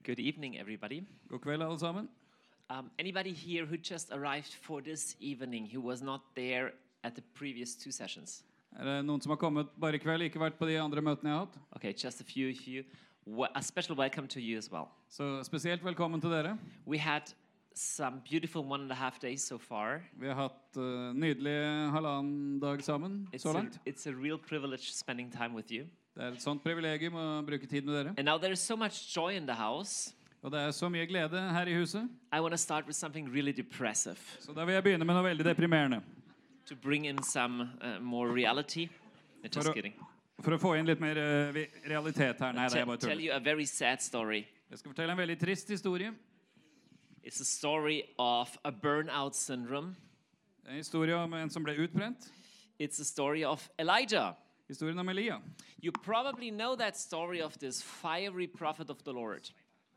Good evening, everybody. God kveld, alle sammen. Anybody here who just arrived for this evening who was not there at the previous two sessions? Det noen som har kommet bare i kveld, ikke vært på de andre møtene jeg har hatt? Okay, just a few of you. A special welcome to you as well. Så spesielt velkommen til dere. We had some beautiful 1.5 days so far. Vi har hatt nydelige halvannen dag sammen, så langt. It's a real privilege spending time with you. Det et sånt privilegium å bruke tid med dere. And now there is so much joy in the house. Og det så mye glede her i huset. I want to start with something really depressive. Så da vil jeg begynne med noe veldig deprimerende. To bring in some more reality. Just kidding. For å få inn litt mer realitet her. Nei, det bare tell you a very sad story. Jeg skal fortelle en veldig trist historie. It's a story of a burnout syndrome. En historie om en som ble utbrent. It's a story of Elijah. Historien om Elia. You probably know that story of this fiery prophet of the Lord.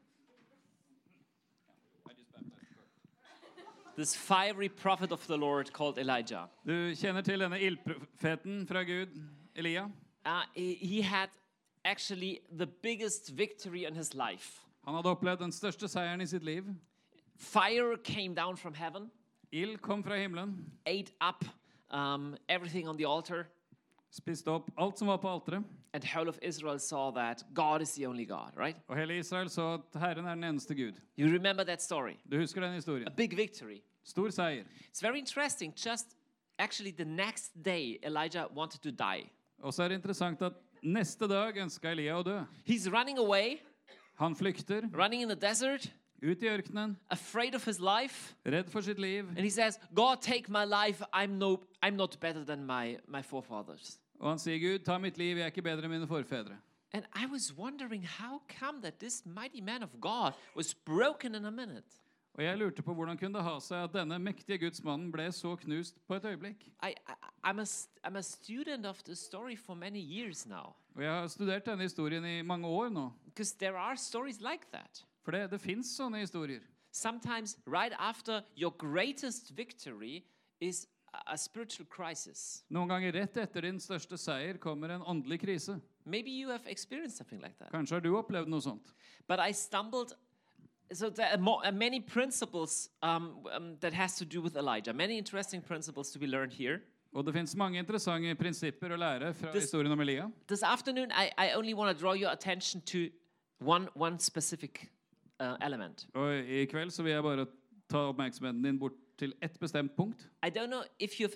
This fiery prophet of the Lord called Elijah. Du kjenner til denne ildprofeten fra Gud, Elia. He had actually the biggest victory in his life. Han hadde opplevd den største seieren i sitt liv. Fire came down from heaven. Ild kom fra himmelen. Ate up everything on the altar. Spiste opp alt som var på alteret. And whole of Israel saw that God is the only God, right? Og hele Israel så at Herren den eneste Gud. You remember that story? Du husker den historien? A big victory. Stor seier. It's very interesting. Just actually the next day, Elijah wanted to die. Og så det interessant at neste dag ønsket Elia å dø. He's running away. Han flykter. Running in the desert. Ut i ørkenen. Afraid of his life. Redd for sitt liv. And he says, God, take my life. I'm not better than my forefathers. Og han sier, Gud, ta mitt liv, jeg ikke bedre enn mine forfedre. And I was wondering how come that this mighty man of God was broken in a minute. Og jeg lurte på hvordan kunne det ha seg at denne mektige Gudsmannen ble så knust på et øyeblikk. I'm a student of the story for many years now. Og jeg har studert denne historien i mange år nå. Because there are stories like that. For det finnes sånne historier. Sometimes right after your greatest victory is a spiritual crisis. Noen ganger rett etter din største seier kommer en åndelig krise. Maybe you have experienced something like that. Kanskje har du opplevd noe sånt. But I stumbled. So there are many principles that has to do with Elijah. Many interesting principles to be learned here. Og det finnes mange interessante prinsipper å lære fra historien om Elia. This afternoon, I only want to draw your attention to one specific element. Og i kveld så vil jeg bare ta oppmerksomheten din bort til et bestemt punkt. I don't know if you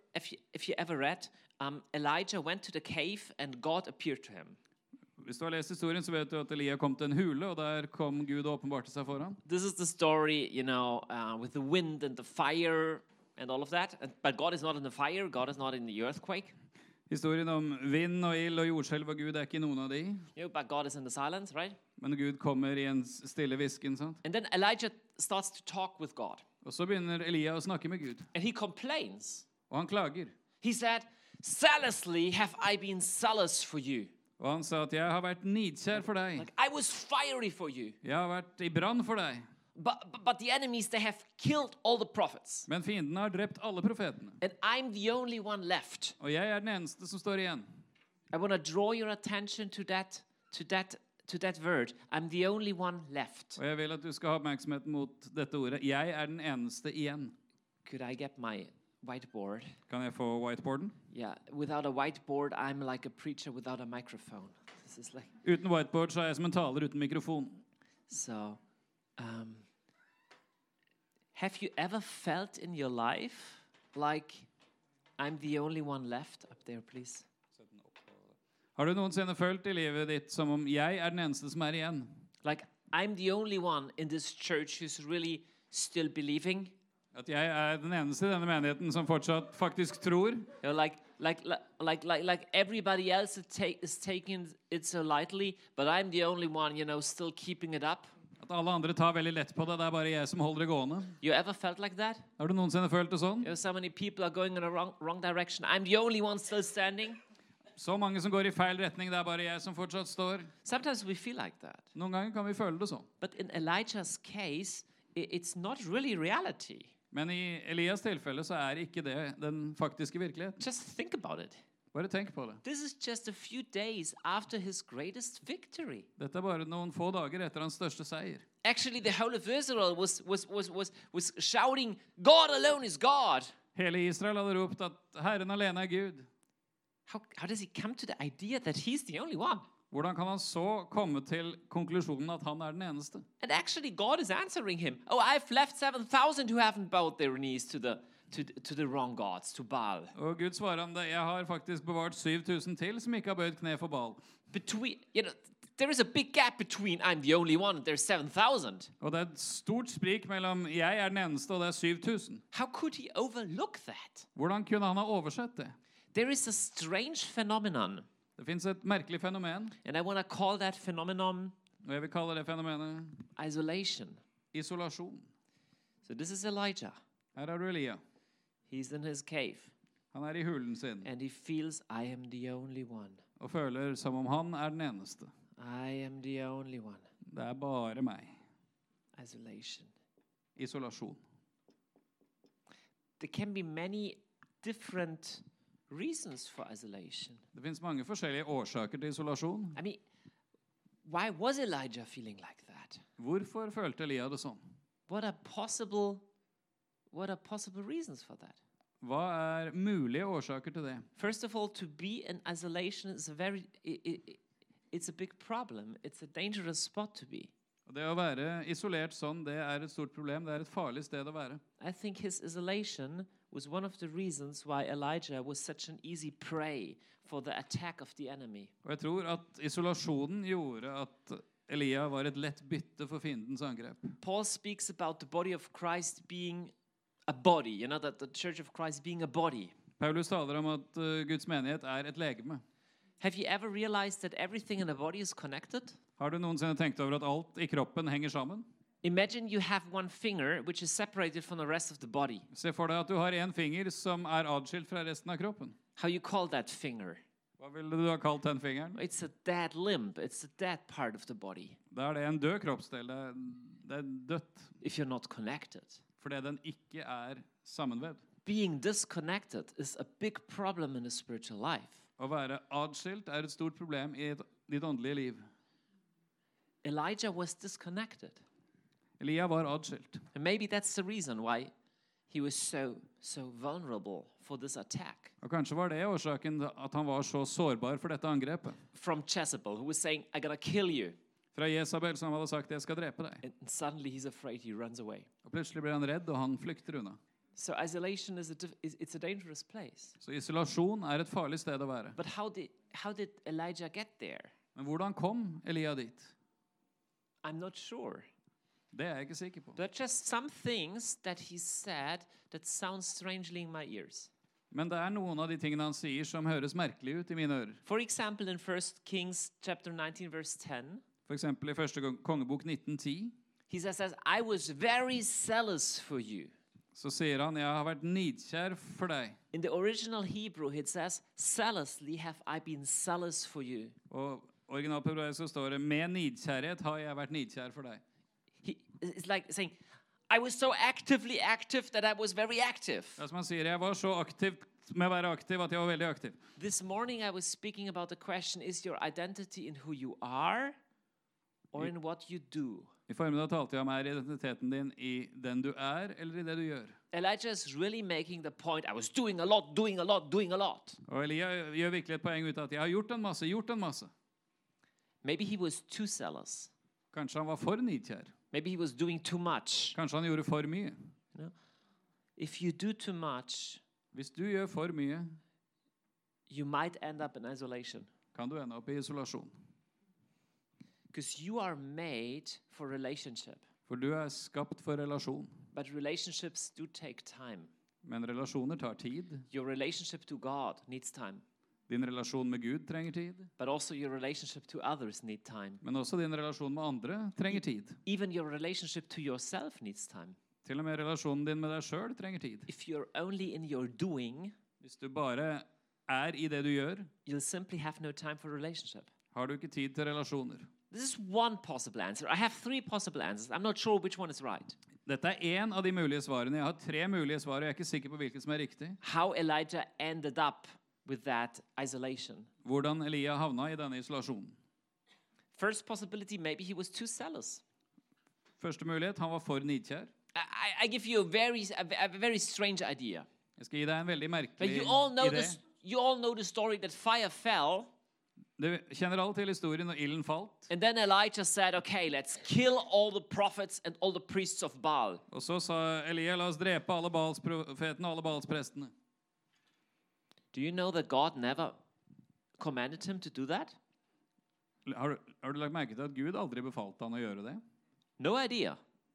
ever read Elijah went to the cave and God appeared to him. Hvis du har lest historien, så vet du at Elia kom til en hule, og der kom Gud og åpenbarte seg for ham. This is the story, with the wind and the fire and all of that. But God is not in the fire. God is not in the earthquake. Historien om vind og ild og jordskjelv og Gud ikke noen av de. But God is in the silence, right? Men Gud kommer i en stille hvisken, sant? And then Elijah starts to talk with God. Og så begynner Elia å snakke med Gud. And he complains. Og han klager. He said, "Zealously have I been zealous for you." Og han sa at jeg har vært nidkjær for deg. Like, I was fiery for you. Jeg har vært i brann for deg. But the enemies, they have killed all the prophets. Men fiendene har drept alle profetene. And I'm the only one left. Og jeg den eneste som står igjen. I want to draw your attention to that word. I'm the only one left. Og jeg vil at du skal ha oppmerksomheten mot dette ordet. Jeg den eneste igjen. Could I get my whiteboard? Kan jeg få whiteboarden? Yeah, without a whiteboard, I'm like a preacher without a microphone. This is like. Uten whiteboard så jeg som en taler uten mikrofon. So, have you ever felt in your life like I'm the only one left? Up there, please. Har du noensinne følt i livet ditt som om jeg den eneste som igjen? Like I'm the only one in this church who's really still believing. At jeg den eneste i denne menigheten som fortsatt faktisk tror. Like everybody else is taking it so lightly, but I'm the only one, still keeping it up. At alle andre tar veldig lett på det, det bare jeg som holder det gående. You ever felt like that? Har du noensinne følt det sånn? So many people are going in a wrong direction. I'm the only one still standing. Så mange som går i feil retning, det bare jeg som fortsatt står. Sometimes we feel like that. Noen ganger kan vi føle det sånn. But in Elijah's case, it's not really reality. Men i Elias tilfelle så ikke det den faktiske virkelighet. Just think about it. Bare tenk på det. This is just a few days after his greatest victory. Dette er bare noen få dager etter hans største seier. Actually, the whole of Israel was shouting, God alone is God. Hele Israel hadde ropt at Herren alene er Gud. How does he come to the idea that he's the only one? Hvordan kan han så komme til konklusjonen at han er den eneste? And actually, God is answering him. Oh, I've left 7,000 who haven't bowed their knees to the wrong gods, to Baal. Og Gud svarer ham det. Jeg har faktisk bevart 7000 til som ikke har bøyd kne for Baal. There is a big gap between I'm the only one, there's 7,000. Og det er et stort sprik mellom jeg er den eneste og det er 7000. How could he overlook that? Hvordan kunne han ha oversett det? There is a strange phenomenon. Det finnes et merkelig fenomen, And I want to call that phenomenon og jeg vil kalle det fenomenet isolation. isolasjon. So this is Elijah. Her er du Elia. He's in his cave. Han er i hulen sin And he feels, I am the only one. og føler som om han er den eneste. I am the only one. Det er bare meg. Isolation. Isolasjon. There can be many different reasons for isolation. Det finnes mange forskjellige årsaker til isolasjon. I mean, why was Elijah feeling like that? Hvorfor følte Elia det sånn? What are possible reasons for that? Hva er mulige årsaker til det? First of all, to be in isolation is it's a big problem. It's a dangerous spot to be. Og det å være isolert sånn, det er et stort problem. Det er et farlig sted å være. I think his isolation was one of the reasons why Elijah was such an easy prey for the attack of the enemy. Og jeg tror at isolasjonen gjorde at Elia var et lett bytte for fiendens angrep. Paul speaks about the body of Christ being a body, that the church of Christ being a body. Paulus taler om at Guds menighet er et legeme. Have you ever realized that everything in a body is connected? Har du noensinne tenkt over at alt i kroppen henger sammen? Imagine you have one finger which is separated from the rest of the body. Se for deg at du har en finger som er adskilt fra resten av kroppen. How you call that finger? Hva ville du ha kalt den fingeren? It's a dead limb. It's a dead part of the body. Da er det en død kroppsdel. Det er dødt. If you're not connected. Fordi den ikke er sammenvevd. Being disconnected is a big problem in the spiritual life. Å være adskilt er et stort problem i ditt åndelige liv. Elijah was disconnected. Elia var adskilt. And maybe that's the reason why he was so vulnerable for this attack. Og kanskje var det årsaken at han var så sårbar for dette angrepet. From Jezebel, who was saying, I'm gonna kill you. Fra Jezabel som hadde sagt, jeg skal drepe deg. And suddenly he's afraid, he runs away. Og plutselig blir han redd, og han flykter unna. So isolation is it's a dangerous place. Så isolasjon er et farlig sted å være. But how did Elijah get there? Men hvordan kom Elia dit? I'm not sure. Det er jeg ikke sikker på. There are just some things that he said that sound strangely in my ears. Men det er noen av de tingene han sier som høres merkelig ut i mine ører. For example, in 1 Kings chapter 19, verse 10, For eksempel i første kongebok 1910, he says, I was very zealous for you. så sier han, jeg har vært nidkjær for deg. In the original Hebrew, it says, zealously have I been zealous for you. Og originalt på hebraisk så står det, med nidkjærhet har jeg vært nidkjær for deg. It's like saying, I was so actively active that I was very active. Det er som han sier, jeg var så aktiv med å være aktiv at jeg var veldig aktiv. This morning I was speaking about the question, is your identity in who you are or in what you do? I formiddag talte jeg om identiteten din i den du er, eller i det du gjør. Elijah is really making the point, I was doing a lot, doing a lot, doing a lot. Og Elia gjør virkelig et poeng ut av at jeg har gjort en masse. Maybe he was too zealous. Kanskje han var for nidkjær. Maybe he was doing too much. Kanskje han gjorde for mye. You know? If you do too much, Hvis du gjør for mye, you might end up in isolation. kan du ende opp i isolasjon. Because you are made for relationship. For du er skapt for relasjon. But relationships do take time. Men relasjoner tar tid. Your relationship to God needs time. Din relasjon med Gud trenger tid. But also your relationship to others need time. Men også din relasjon med andre trenger tid. Even your relationship to yourself needs time. Til og med relasjonen din med deg selv trenger tid. If you're only in your doing, Hvis du bare er i det du gjør, you'll simply have no time for relationship. har du ikke tid til relasjoner. This is one possible answer. I have three possible answers. I'm not sure which one is right. Dette er en av de mulige svarene. Jeg har 3 mulige svar, og jeg er ikke sikker på hvilket som er riktig. How Elijah ended up with that isolation. Hvordan Elia havna i denne isolasjonen. First possibility, maybe he was too zealous. Første mulighet, han var for nidkjær. I give you a very strange idea. Jeg skal gi deg en veldig But merkelig idé. you all know the story that fire fell, Du kjenner alle til historien når ilden falt. and then Elijah said, okay, let's kill all the prophets and all the priests of Baal. Og så sa Elia, la oss drepe alle Baals profetene og alle Baals prestene. Do you know that God never commanded him to do that? Har du lagt merke til at Gud aldri befalte han å gjøre det? No idea.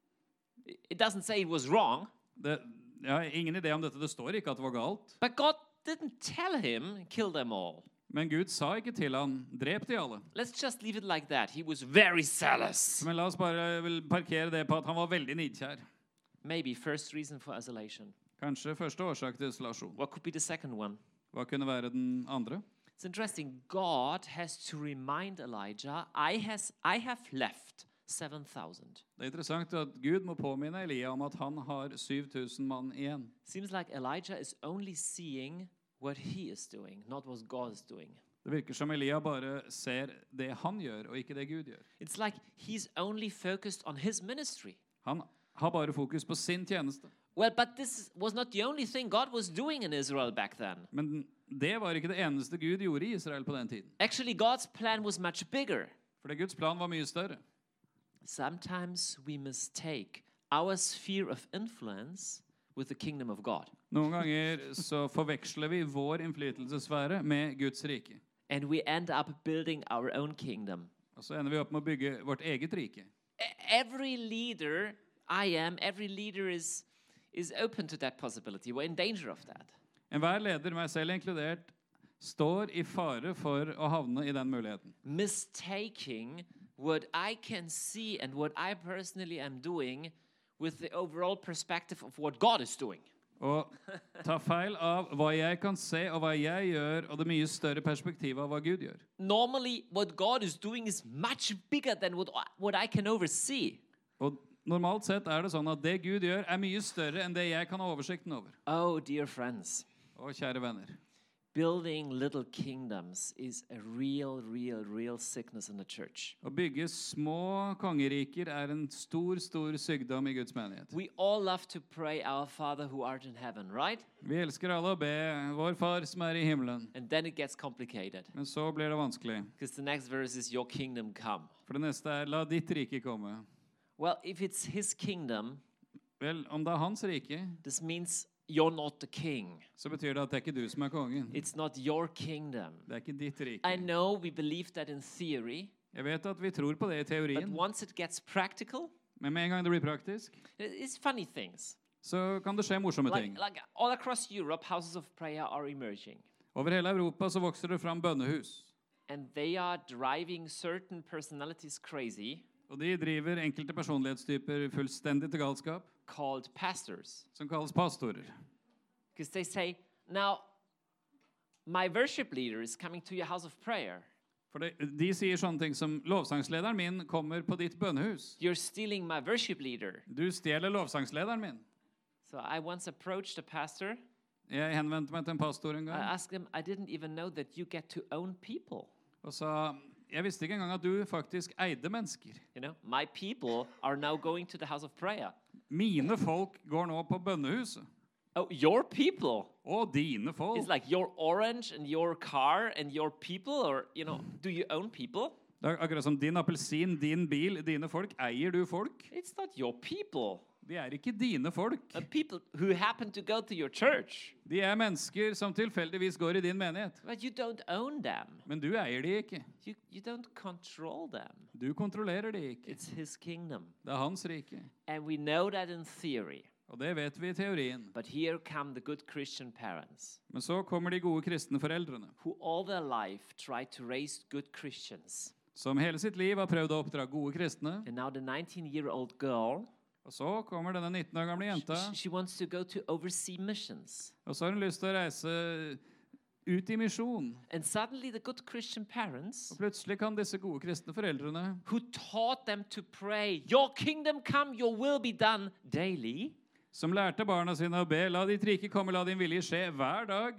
It doesn't say it was wrong, Jeg har ingen idé om dette. Det står ikke at det var galt. but God didn't tell him, kill them all. Men Gud sa ikke til han, drep de alle. Let's just leave it like that. He was very zealous. Men la oss bare parkere det på at han var veldig nidkjær. Maybe first reason for isolation. Kanskje første årsak til isolasjon. What could be the second one? Hva kunne være den andre? It's interesting. God has to remind Elijah, I have left 7,000. Det er interessant at Gud må påminne Elia om at han har 7000 mann igjen. Seems like Elijah is only seeing what he is doing, not what God is doing. Det virker som Elia bare ser det han gjør, og ikke det Gud gjør. It's like he's only focused on his ministry. Han har bare fokus på sin tjeneste. Well, but this was not the only thing God was doing in Israel back then. Men det var ikke det eneste Gud gjorde i Israel på den tiden. Actually, God's plan was much bigger. For Guds plan var mye større. Sometimes we mistake our sphere of influence with the kingdom of God. Noen ganger så forveksler vi vår innflytelsesfære med Guds rike. And we end up building our own kingdom. Og så ender vi opp med å bygge vårt eget rike. Every leader every leader is open to that possibility. We're in danger of that. Enhver leder, meg selv inkludert, står i fare for å havne i den muligheten. Mistaking what I can see and what I personally am doing with the overall perspective of what God is doing. Og ta feil av hva jeg kan se og hva jeg gjør, og det mye større perspektivet av hva Gud gjør. Normally, what God is doing is much bigger than what I can oversee. Og normalt sett er det sånn at det Gud gjør er mye større enn det jeg kan ha oversikten over. Oh, dear friends. Og kjære venner, Building little kingdoms is a real sickness in the church. å bygge små kongeriker er en stor sykdom i Guds menighet. We all love to pray, our Father who art in heaven, right? Vi elsker alle å be vår far som er i himmelen. And then it gets complicated. Men så blir det vanskelig. Because the next verse is, your kingdom come. For det neste er, la ditt rike komme. Well, if it's his kingdom, Vel, om det er hans rike, this means you're not the king. så betyr det at det er ikke du som er kongen. It's not your kingdom. Det er ikke ditt I rike. know we believe that in theory, Jeg vet at vi tror på det i but teorien, once it gets practical, men med en gang det blir praktisk, it's funny things. så kan det skje morsomme ting. Like all across Europe, houses of prayer are emerging. Over hele Europa så vokser det fram bønnehus. And they are driving certain personalities crazy, Og de driver enkelte personlighetstyper fullstendig til galskap, called pastors. som kalles pastorer. Because they say, now, my worship leader is coming to your house of prayer. For de sier sånne ting som, lovsangslederen min kommer på ditt bønnehus. You're stealing my worship leader. Du stjeler lovsangslederen min. So I once approached a pastor. Jeg henvendte meg til en pastor en I gang, asked him, I didn't even know that you get to own people. og sa, jeg visste ikke engang at du faktisk eide mennesker. You know, my people are now going to the house of prayer. Mine folk går nå på bønnehuset. Oh, your people? Og dine folk. It's like your orange and your car and your people, or, you know, do you own people? Det er akkurat som din appelsin, din bil, dine folk. Eier du folk? It's not your people. De er ikke dine folk. People who happen to go to your church. De er mennesker som tilfeldigvis går i din menighet. But you don't own them. Men du eier de ikke. You don't control them. Du kontrollerer de ikke. It's his kingdom. Det er hans rike. And we know that in theory. Og det vet vi i teorien. But here come the good Christian parents Men så kommer de gode kristne foreldrene, who all their life try to raise good Christians. som hele sitt liv har prøvd å oppdra gode kristne. And now the 19-year-old girl, Og så kommer denne 19 år gamle jenta, she wants to go to overseas missions. og så har hun lyst til å reise ut i misjon. And suddenly the good Christian parents Og plutselig kan disse gode kristne foreldrene, who taught them to pray, your kingdom come, your will be done daily, som lærte barna sine å be, la ditt rike komme, la din vilje skje hver dag,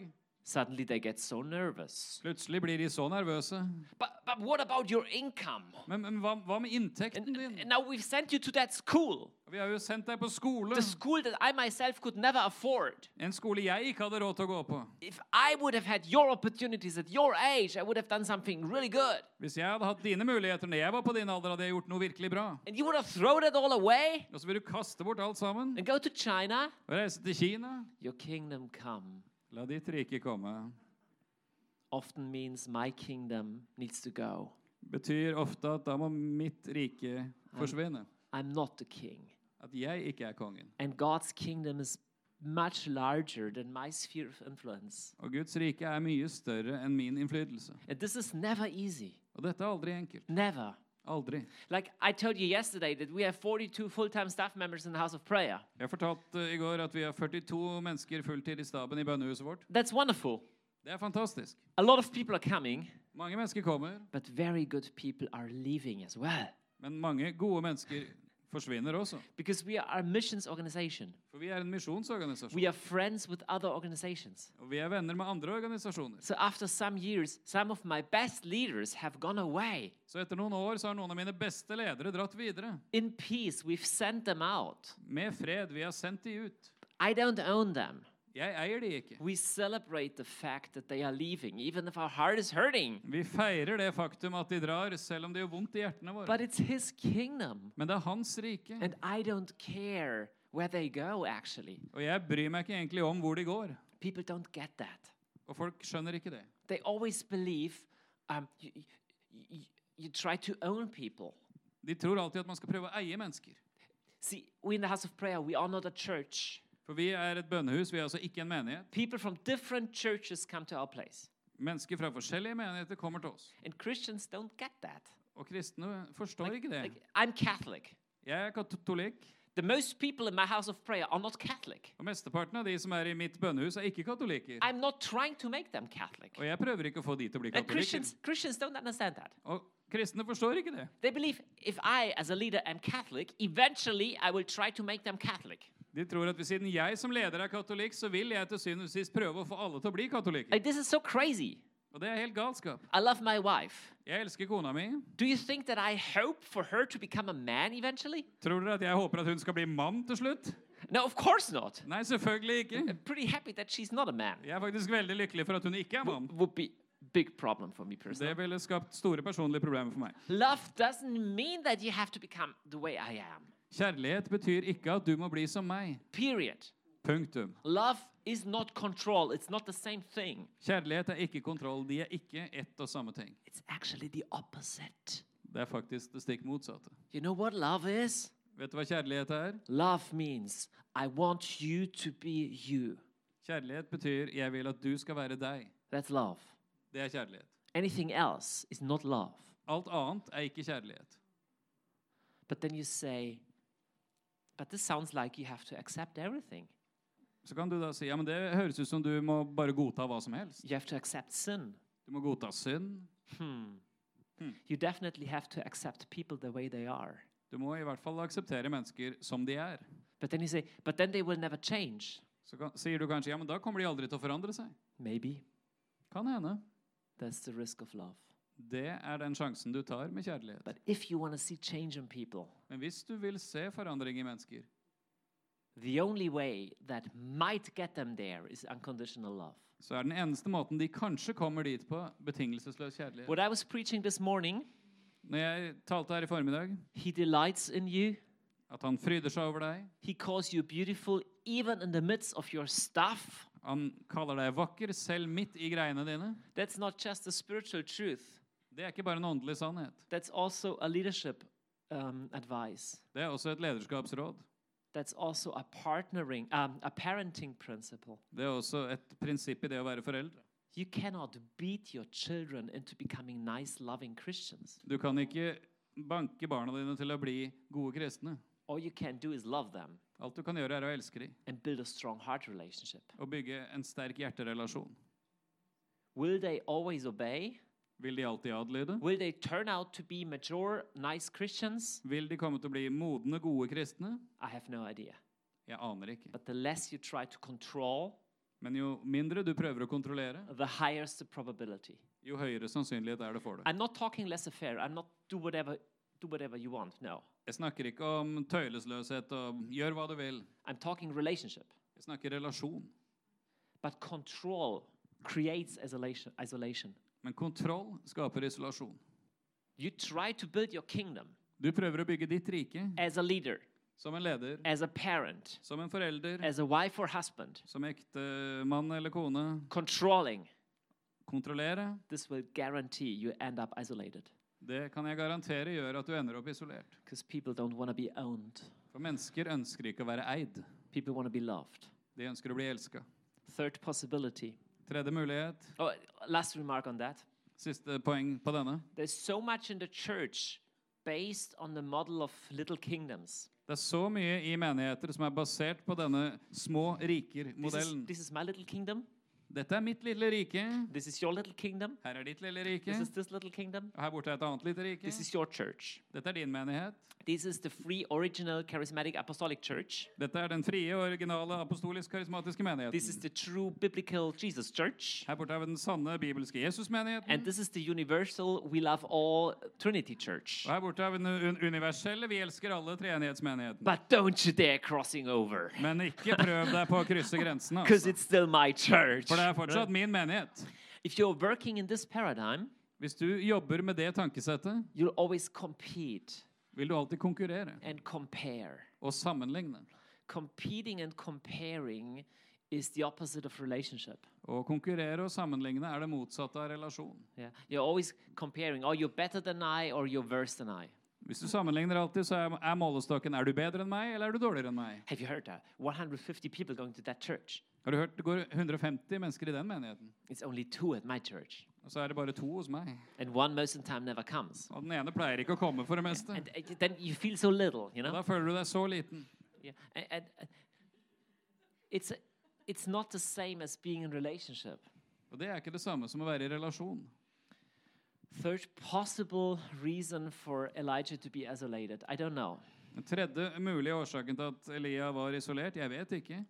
Suddenly they get so nervous. Plutselig blir de så nervøse. But what about your income? Men hva med inntekten din? And now we've sent you to that school. Vi har jo sendt deg på skole. The school that I myself could never afford. En skole jeg ikke hadde råd til å gå på. If I would have had your opportunities at your age, I would have done something really good. Hvis jeg hadde hatt dine muligheter når jeg var på din alder, hadde jeg gjort noe virkelig bra. And you would have thrown it all away Og så vil du kaste bort alt sammen and go to China. og reise til Kina. Your kingdom come La ditt rike komme. often means my kingdom needs to go. Betyr ofte at da må mitt rike forsvinne. I'm not the king. At jeg ikke er kongen. And God's kingdom is much larger than my sphere of influence. Og Guds rike er mye større enn min innflytelse. And this is never easy. Og dette er aldri enkelt. Never. Aldri. Like I told you yesterday that we have 42 full-time staff members in the House of Prayer. Jeg fortalte i går at vi har 42 mennesker fulltid i staben i bønnehuset vårt. That's wonderful. Det er fantastisk. A lot of people are coming, Mange mennesker kommer, but very good people are leaving as well. men mange gode mennesker forsvinner også. Because we are a missions organization. For vi er en misjonsorganisasjon. We are friends with other organizations. Og vi er venner med andre organisasjoner. So after some years, some of my best leaders have gone away. Så etter noen år så har noen av mine beste ledere dratt videre. In peace, we've sent them out. Med fred, vi har sendt de ut. I don't own them. Jeg eier de ikke. We celebrate the fact that they are leaving, even if our heart is hurting. Vi feirer det faktum at de drar, selv om det gjør vondt i hjertene våre. But it's His kingdom. Men det er hans rike. And I don't care where they go, actually. Og jeg bryr meg ikke egentlig om hvor de går. People don't get that. Og folk skjønner ikke det. They always believe you try to own people. De tror alltid at man skal prøve å eie mennesker. See, we in the House of Prayer, we are not a church. For vi er et bønnehus, vi er altså ikke en menighet. People from different churches come to our place. Mennesker fra forskjellige menigheter kommer til oss. And Christians don't get that. Og kristne forstår ikke det. I'm Catholic. Jeg er katolikk. The most people in my House of Prayer are not Catholic. Og mesteparten av de som er i mitt bønnehus er ikke katolikker. I'm not trying to make them Catholic. Og jeg prøver ikke å få de til å bli And katolikker. Christians don't understand that. Og kristne forstår ikke det. They believe if I, as a leader, am Catholic, eventually I will try to make them Catholic. De tror at siden jeg som leder er katolikk, så vil jeg til syvende og sist prøve å få alle til å bli katolikker. This is so crazy. Og det er helt galskap. I love my wife. Jeg elsker kona mi. Do you think that I hope for her to become a man eventually? Tror dere at jeg håper at hun skal bli mann til slutt? No, of course not. Nei, selvfølgelig ikke. I'm pretty happy that she's not a man. Jeg er faktisk veldig lykkelig for at hun ikke er mann. Would be big problem for me personally. Det ville skapt store personlige problemer for meg. Love doesn't mean that you have to become the way I am. Kjærlighet betyr ikke at du må bli som meg. Period. Punktum. Love is not control. It's not the same thing. Kjærlighet er ikke kontroll. De er ikke ett og samme ting. It's actually the opposite. Det er faktisk det stikk motsatte. You know what love is? Vet du hva kjærlighet er? Love means I want you to be you. Kjærlighet betyr jeg vil at du skal være deg. That's love. Det er kjærlighet. Anything else is not love. Alt annet er ikke kjærlighet. But then you say, but this sounds like you have to accept everything. Så kan du da si, ja, men det høres ut som du må bare godta hva som helst. You have to accept sin. Du må godta synd. You definitely have to accept people the way they are. Du må i hvert fall akseptere mennesker som de er. But then you say, but then they will never change. Så sier du kanskje, ja, men da kommer de aldri til å forandre seg. Maybe. Kan hende. That's the risk of love. Det er den sjansen du tar med kjærlighet. But if you want to see change in people, Men hvis du vil se forandring i mennesker, the only way that might get them there is unconditional love. så er den eneste måten de kanskje kommer dit på, betingelsesløs kjærlighet. What I was preaching this morning, Når jeg talte her i formiddag, He delights in you. at han fryder seg over deg, He calls you beautiful even in the midst of your stuff. han kaller deg vakker selv midt i greiene dine. That's not just a spiritual truth. Det er ikke bare en åndelig sannhet. That's also a leadership advice. Det er også et lederskapsråd. That's also a parenting principle. Det er også et prinsipp i det å være foreldre. You cannot beat your children into becoming nice, loving Christians. Du kan ikke banke barna dine til å bli gode kristne. All you can do is love them Alt du kan gjøre er å elske dem and build a strong heart relationship. og bygge en sterk hjerterelasjon. Will they always obey? Vil de alltid adlyde? Will they turn out to be mature, nice Christians? Vil de komme til å bli modne, gode kristne? I have no idea. Jeg aner ikke. But the less you try to control, Men jo mindre du prøver å kontrollere, the higher is the probability. jo høyere sannsynlighet er det for det. I'm not talking laissez-faire. I'm not do whatever you want. No. Jeg snakker ikke om tøylesløshet og gjør hva du vil. I'm talking relationship. Jeg snakker relasjon. But control creates isolation. Men kontroll skaper isolasjon. You try to build your kingdom Du prøver å bygge ditt rike as a leader, som en leder, as a parent, som en forelder, as a wife or husband, som ekte mann eller kone. controlling. Kontrollere, This will guarantee you end up isolated det kan jeg garantere gjør at du ender opp isolert. because people don't want to be owned. For mennesker ønsker ikke å være eid. People want to be loved. De ønsker å bli elsket. Third possibility. Tredje mulighet, Oh, last remark on that. siste poeng på denne. There's so much in the church based on the model of little kingdoms. Det er så mye i menigheter som er basert på denne små riker-modellen. This is my little kingdom. Dette er mitt lille rike. This is your little kingdom. Her er ditt lille rike. This is this little kingdom. Og her borte er et annet lite rike. This is your church. Dette er din menighet. This is the free, original, charismatic, apostolic church. Dette er den frie, originale, apostolisk-karismatiske menigheten. This is the true, biblical Jesus church. Her borte er vi den sanne bibelske And Jesus-menigheten. this is the universal, we love all Trinity church. Og her borte er vi den universelle, vi elsker alle treenighetsmenigheten. But don't you dare crossing over, Men ikke prøv deg på å krysse grensen, because altså. it's still my church. For det er fortsatt min menighet. If you're working in this paradigm, Hvis du jobber med det tankesettet, you'll always compete vil du alltid konkurrere and compare. og sammenligne. Competing and comparing is the opposite of relationship. Å konkurrere og sammenligne er det motsatte av relasjon. Yeah, you're always comparing. Oh, you're better than I, or you're worse than I. Hvis du sammenligner alltid, så er målestokken er du bedre enn meg, eller er du dårligere enn meg? Have you heard that? 150 people going to that church. Har du hørt det går 150 mennesker i den menigheten? It's only 2 at my church, Og så er det bare 2 hos meg. and 1 most of the time never comes. Og den ene pleier ikke å komme for det meste. And then you feel so little, you Og know. da føler du deg så liten. Yeah, and it's not the same as being in relationship. Og det er ikke det samme som å være i relasjon. Third possible reason for Elijah to be isolated, I don't know. Den tredje mulige årsaken til at Elia var isolert, jeg vet ikke.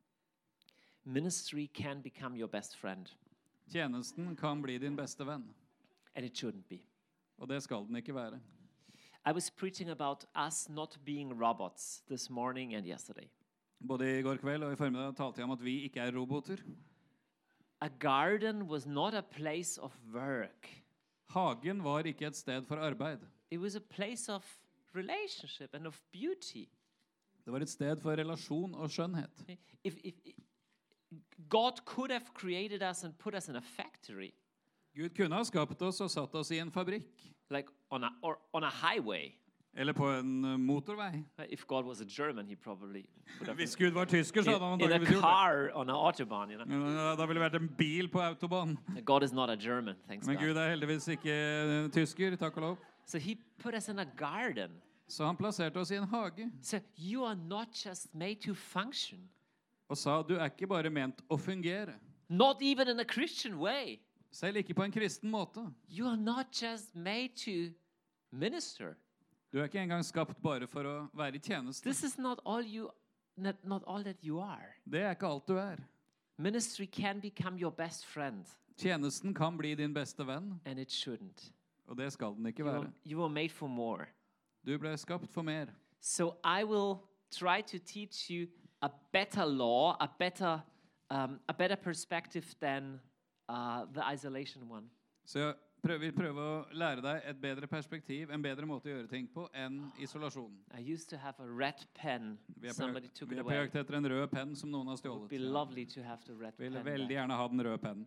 Ministry can become your best friend, Tjenesten kan bli din beste venn, and it shouldn't be. og det skal den ikke være. I was preaching about us not being robots this morning and yesterday. Både i går kveld og i formiddag talte jeg om at vi ikke er roboter. A garden was not a place of work. Hagen var ikke et sted for arbeid. It was a place of relationship and of beauty. Det var et sted for relasjon og skjønnhet. If God could have created us and put us in a factory, Gud kunne ha skapt oss og satt oss i en fabrikk, like on a highway. eller på en motorvei. If God was a German, he probably would have Hvis Gud var tysker, så hadde han in a antageligvis gjort det. car on an autobahn, you know. Ja, da ville det vært en bil på autobahn. God is not a German, thanks Men God. Gud er heldigvis ikke tysker, takk og lov. So he put us in a garden. Så han plasserte oss i en hage So you are not just made to function, og sa du er ikke bare ment å fungere. not even in a Christian way. Selv ikke på en kristen måte. You are not just made to minister. Du er ikke engang skapt bare for å være i tjeneste. This is not all that you are. Det er ikke alt du er. Ministry can become your best friend, Tjenesten kan bli din beste venn, and it shouldn't. og det skal den ikke You være. were, you were made for more. Du ble skapt for mer. So I will try to teach you a better law, a better perspective than the isolation one. Så jeg vil prøve å lære deg et bedre perspektiv, en bedre måte å gjøre ting på enn isolasjon. I used to have a red pen. Somebody took Vi it er på away. jakt etter en rød penn som noen har It would be stjålet. lovely to have the red Vil pen. veldig back. gjerne ha den røde pennen.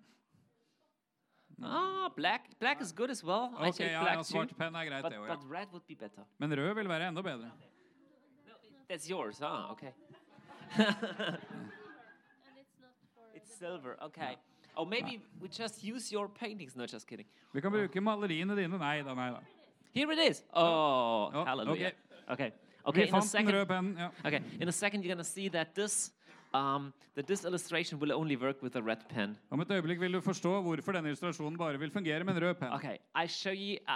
Black is good as well. I Ok, take ja, black ja, too. svart penn er greit But, det også, ja. but red would be better. Men rød vil være enda bedre. That's yours, okay. And it's not for It's silver, okay. Or maybe we just use your paintings. No, just kidding. Vi kan bruke maleriene dine. Nei da, nei da. Here it is. Oh, Oh, hallelujah. Okay. Vi Okay. In a fant den second. røde pennen, ja. Okay. In a second, you're gonna see that this illustration will only work with a red pen. Om et øyeblikk vil du forstå hvorfor denne illustrasjonen bare vil fungere med en rød penn. Okay. I show you a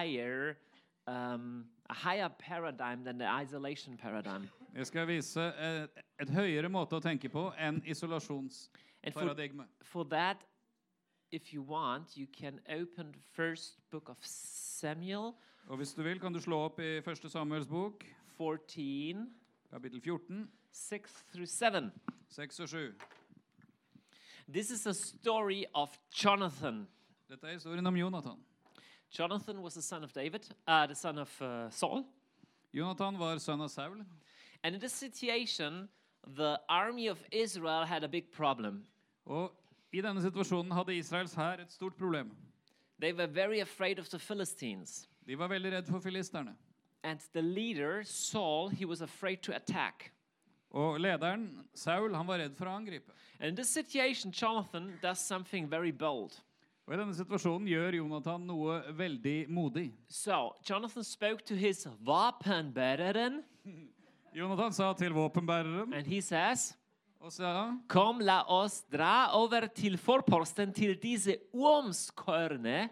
higher paradigm than the isolation paradigm. Jeg skal vise et høyere måte å tenke på enn isolasjons. And paradigme. for that, if you want, you can open first book of Samuel, Og hvis du vil, kan du slå opp i 1. Samuels bok, 14, kapittel 14, 6 through 7. 6 og 7. This is a story of Jonathan. Dette er historien om Jonathan. Jonathan was the son of David, the son of Saul. Jonathan var sønn av Saul, And in this situation, the army of Israel had a big problem. og i denne situasjonen hadde Israels hær et stort problem. They were very afraid of the Philistines. De var veldig redd for filisterne. And the leader, Saul, he was afraid to attack. Og lederen, Saul, han var redd for å angripe. And in this situation, Jonathan does something very bold. Og i denne situasjonen gjør Jonathan noe veldig modig. So, Jonathan spoke to his vapenbäraren, Jonathan sa til våpenbæreren, and he says, og sa, Kom, la oss dra over til forposten til disse ormskårene.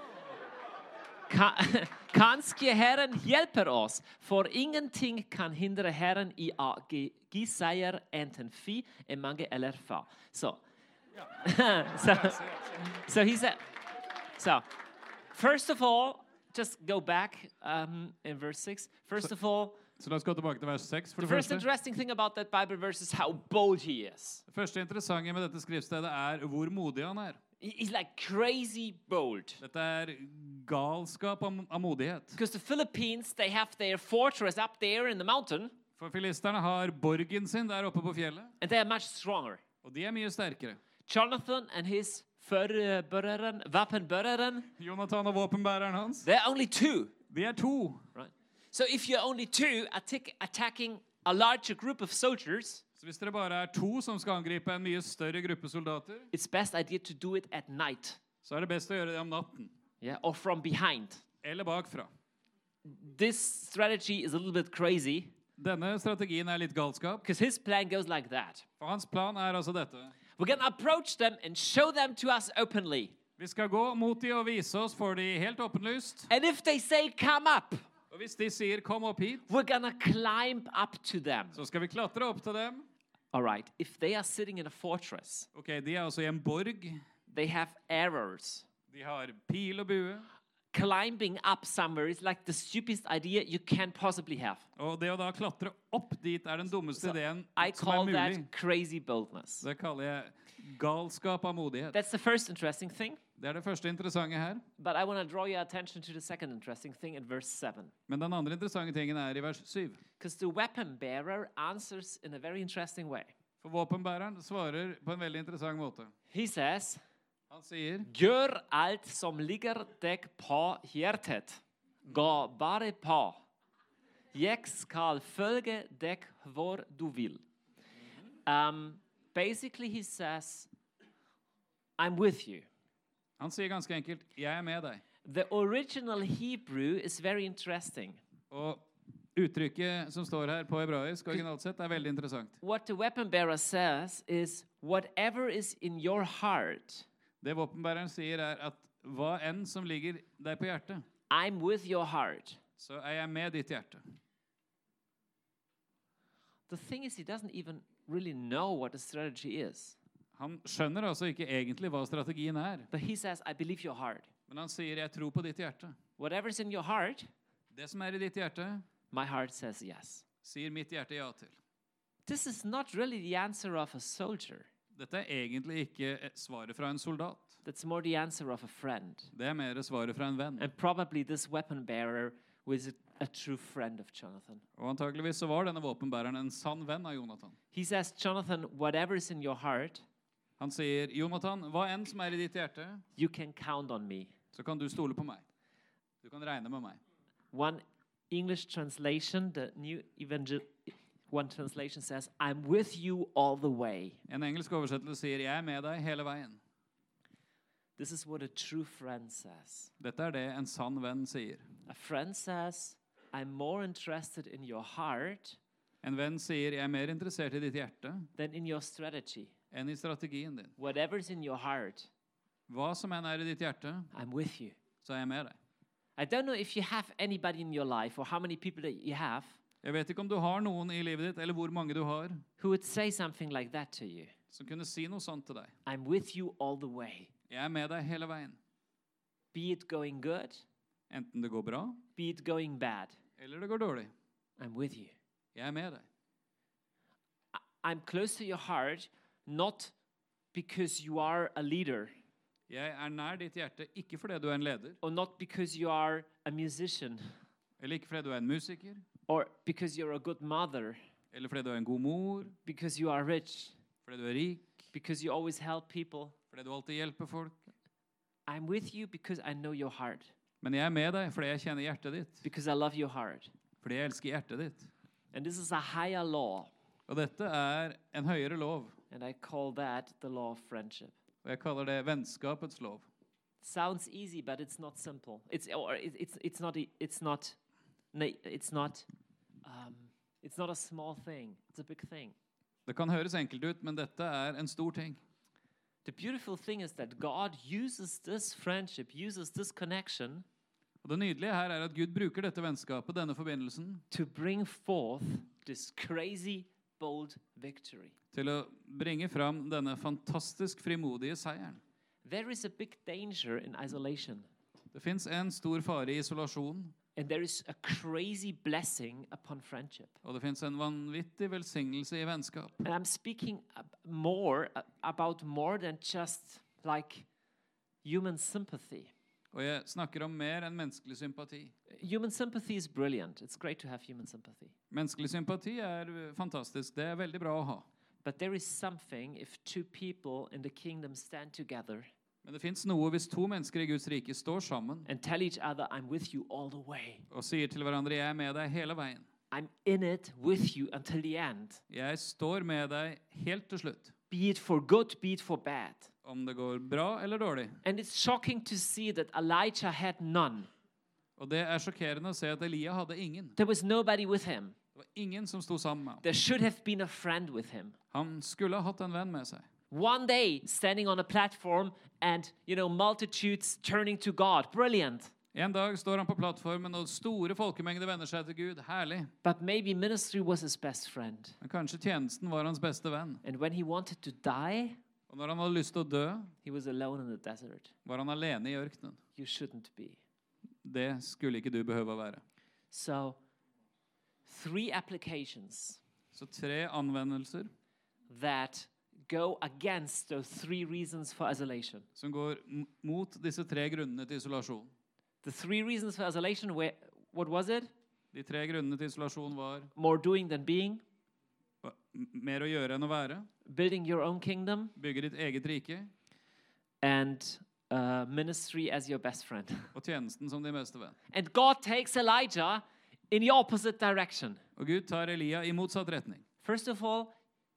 Kanskje Herren hjelper oss, for ingenting kan hindre Herren i å gi seier enten fy er mange eller fa. So he said, so first of all, just go back in verse 6. First of all, Så la oss gå tilbake til vers 6 for the det first første. interesting thing about that Bible verse is how bold he is. Det første interessante med dette skriftstedet er hvor modig han er. He's like crazy bold. Dette er galskap av modighet. Because the Philippines, they have their fortress up there in the mountain, For filisterne har borgen sin der oppe på fjellet, and they are much stronger. og de er mye sterkere. Jonathan and his vapenbäraren, Jonathan og våpenbæreren hans, they're only two. de er to. Right? So if you're only two attacking a larger group of soldiers, Så hvis dere bare er to som skal angripe en mye større gruppe soldater, it's best idea to do it at night, så er det best å gjøre det om natten, or from behind. eller bakfra. This strategy is a little bit crazy Denne strategien er litt galskap, because his plan goes like that. for hans plan er altså dette. We're going to approach them and show them to us openly. Vi skal gå mot de og vise oss for de helt åpenlyst. And if they say, come up, Og hvis de sier, kom opp hit, we're going to climb up to them. så skal vi klatre opp til dem. All right, if they are sitting in a fortress, Ok, de er altså i en borg. they have arrows. De har pil og bue. Climbing up somewhere is like the stupidest idea you can possibly have. Og det å da klatre opp dit er den dummeste So ideen I som er call mulig. that crazy boldness. Det kaller jeg galskap av modighet. That's the first interesting thing. Det er det første interessante her. But I want to draw your attention to the second interesting thing in verse 7. Men den andre interessante tingen er i vers 7. Because the weapon bearer answers in a very interesting way. For våpenbæreren svarer på en veldig interessant måte. He says, Han sier, Gjør alt som ligger deg på hjertet. Gå bare på. Jeg skal følge deg hvor du vil. Basically, he says, I'm with you. han sier ganske enkelt, jeg er med deg. The original Hebrew is very interesting. Og uttrykket som står her på hebraisk originalt sett er veldig interessant. What the weapon bearer says is, whatever is in your heart, Det våpenbæreren sier er at hva enn som ligger deg på hjertet, I'm with your heart. så er jeg med ditt hjerte. The thing is, he doesn't even really know what the strategy is. Han skjønner altså ikke egentlig hva strategien er. But he says, I believe your heart. Men han sier, jeg tror på ditt hjerte. Whatever's in your heart, Det som er i ditt hjerte, my heart says yes. sier mitt hjerte ja til. This is not really the answer of a soldier. Dette er egentlig ikke svaret fra en soldat. That's more the answer of a friend. Det er mer svaret fra en venn. And probably this weapon bearer was a true friend of Jonathan. Og antageligvis så var denne våpenbæreren en sann venn av Jonathan. He says, Jonathan, whatever's in your heart, Han sier, Jonathan, hva enn som er i ditt hjerte, you can count on me. så kan du stole på meg. Du kan regne med meg. One English translation, the New Evangel, one translation says, I'm with you all the way. En engelsk oversettelse sier, jeg er med deg hele veien. This is what a true friend says. Dette er det en sann venn sier. A friend says, I'm more interested in your heart En venn sier, jeg er mer interessert i ditt hjerte than in your strategy. enn i strategien din. Whatever's in your heart, Hva som enn er i ditt hjerte, I'm with you. så er jeg med deg. I don't know if you have anybody in your life or how many people that you have Jeg vet ikke om du har noen i livet ditt, eller hvor mange du har, who would say something like that to you. som kunne si noe sånt til deg. I'm with you all the way. Jeg er med deg hele veien. Be it going good, Enten det går bra, be it going bad. eller det går dårlig. I'm with you. Jeg er med deg. I'm close to your heart, not because you are a leader Jeg er nær ditt hjerte, ikke fordi du er en leder, or not because you are a musician eller ikke fordi du er en musiker, or because you're a good mother, eller fordi du er en god mor, because you are rich, fordi du er rik, because you always help people. fordi du alltid hjelper folk. I'm with you because I know your heart, Men jeg er med deg fordi jeg kjenner hjertet ditt, because I love your heart. fordi jeg elsker hjertet ditt. And this is a higher law, Og dette er en høyere lov, and I call that the law of friendship. og jeg kaller det vennskapets lov. Sounds easy, but it's not simple. It's not a small thing. It's a big thing. Det kan høres enkelt ut, men dette er en stor ting. The beautiful thing is that God uses this friendship, uses this connection Og det nydelige her er at Gud bruker dette vennskapet, denne forbindelsen, to bring forth this crazy, bold victory. til å bringe fram denne fantastisk frimodige seieren. There is a big danger in isolation, Det fins en stor fare i isolasjon, and there is a crazy blessing upon friendship. og det fins en vanvittig velsignelse i vennskap. And I'm speaking about more than just like human sympathy. Og jeg snakker om mer enn menneskelig sympati. Human sympathy is brilliant. It's great to have human sympathy. Menneskelig sympati er fantastisk, det er veldig bra å ha. But there is something if two people in the kingdom stand together Men det fins noe hvis to mennesker i Guds rike står sammen and tell each other, I'm with you all the way. og sier til hverandre, jeg er med deg hele veien. I'm in it with you until the end. Jeg står med deg helt til slutt. Be it for good, be it for bad. Om det går bra eller dårlig. And it's shocking to see that Elijah had none. Og det er sjokkerende å se at Elia hadde ingen. There was nobody with him. Det var ingen som sto sammen med ham. There should have been a friend with him. Han skulle ha hatt en venn med seg. One day, standing on a platform and, multitudes turning to God. Brilliant. En dag står han på plattformen, og store folkemengder vender seg til Gud. Herlig. But maybe ministry was his best friend. Men kanskje tjenesten var hans beste venn. And when he wanted to die, Og når han hadde lyst til å dø, he was alone in the desert. var han alene i ørkenen. You shouldn't be. Det skulle ikke du behøve å være. So, 3 applications Så 3 anvendelser that go against those 3 reasons for isolation. som går mot disse 3 grunnene til isolasjon. The 3 reasons for isolation were, what was it? De 3 grunnene til isolasjon var More doing than being, mer å gjøre enn å være, building your own kingdom, bygge ditt eget rike, and ministry as your best friend. og tjenesten som din beste venn. And God takes Elijah in the opposite direction. Og Gud tar Elia i motsatt retning. First of all,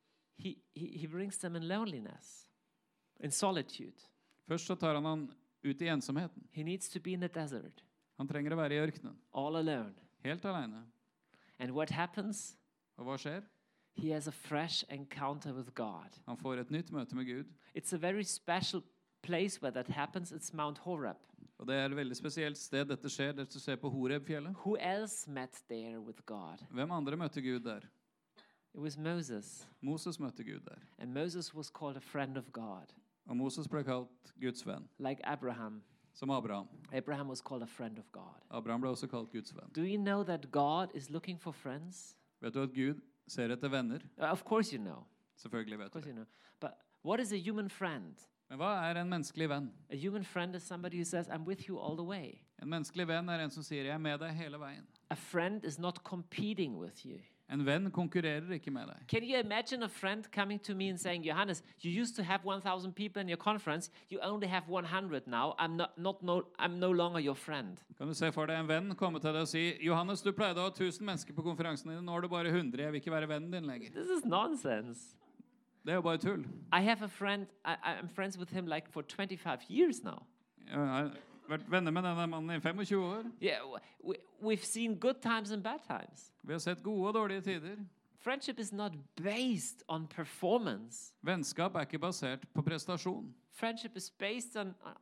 he brings them in loneliness, in solitude. Først så tar han ut i ensomheten. He needs to be in the desert, Han trenger å være i ørkenen, all alone. helt alene. And what happens? Og hva skjer? He has a fresh encounter with God. Han får et nytt møte med Gud. It's a very special place where that happens. It's Mount Horeb. Og det er et veldig spesielt sted dette skjer. Dette skjer på Horeb-fjellet. Who else met there with God? Hvem andre møtte Gud der? It was Moses. Moses møtte Gud der. And Moses was called a friend of God, Og Moses ble kalt Guds venn, like Abraham. som Abraham. Abraham was called a friend of God. Abraham ble også kalt Guds venn. Do you know that God is looking for friends? Vet du at Gud ser etter venner? Of course you know. Selvfølgelig Of vet du course det. you know. But what is a human friend? Men hva er en menneskelig venn? A human friend is somebody who says, I'm with you all the way. En menneskelig venn er en som sier, jeg er med deg hele veien. A friend is not competing with you. En venn konkurrerer ikke med deg. Can you imagine a friend coming to me and saying, Johannes, you used to have 1,000 people in your conference. You only have 100 now. I'm no longer your friend. Kan du se for deg en venn komme til deg og si, Johannes, du pleide å ha 1000 mennesker på konferansen din, nå er det bare 100, jeg vil ikke være vennen din lenger. This is nonsense. Det er jo bare tull. I have a friend, I'm friends with him like for 25 years now. Jeg har vært venner med denne mannen i 25 år. Yeah, we've seen good times and bad times. Vi har sett gode og dårlige tider. Friendship is not based on performance. Vennskap er ikke basert på prestasjon. Friendship is based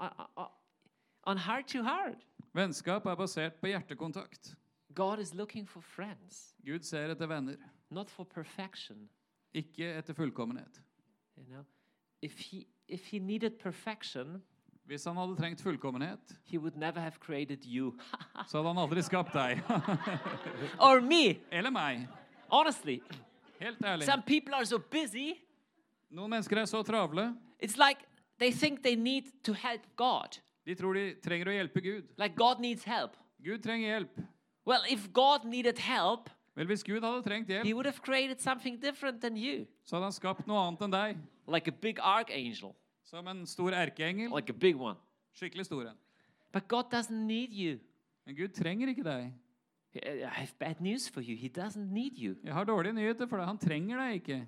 on heart to heart. Vennskap er basert på hjertekontakt. God is looking for friends, Gud ser etter venner, not for perfection. ikke etter fullkommenhet. You know, if he needed perfection, Hvis han hadde trengt fullkommenhet, he would never have created you så hadde han aldri skapt deg. or me. Eller meg. Honestly, Helt ærlig. some people are so busy. Noen mennesker er så travle. It's like they think they need to help God. De tror de trenger å hjelpe Gud. Like God needs help. Gud trenger hjelp. Well, if God needed help, Vel, hvis Gud hadde trengt he hjelp, would have created something different than you. så hadde han skapt noe annet enn deg. Like a big archangel. Som en stor erkeengel. Like a big one. Skikkelig stor en. But God doesn't need you. Men Gud trenger ikke deg. I have bad news for you. He doesn't need you. Jeg har dårlige nyheter for deg. Han trenger deg ikke.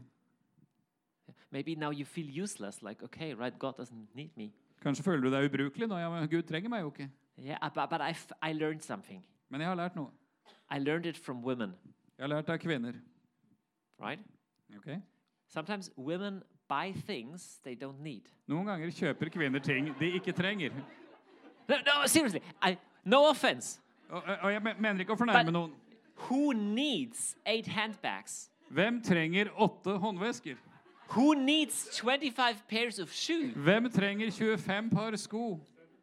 Maybe now you feel useless. Like, okay, right, God doesn't need me. Kanskje føler du deg ubrukelig nå. Ja, men Gud trenger meg jo ikke. Yeah, but I learned something. Men jeg har lært noe. I learned it from women, Jeg har lært av kvinner. right? Ok? Sometimes women buy things they don't need. Noen ganger kjøper kvinner ting de ikke trenger. No, seriously. No offense. Og jeg mener ikke å fornærme noen. Who needs 8 handbags? Hvem trenger 8 håndvesker? Who needs 25 pairs of shoes? Hvem trenger 25 par sko?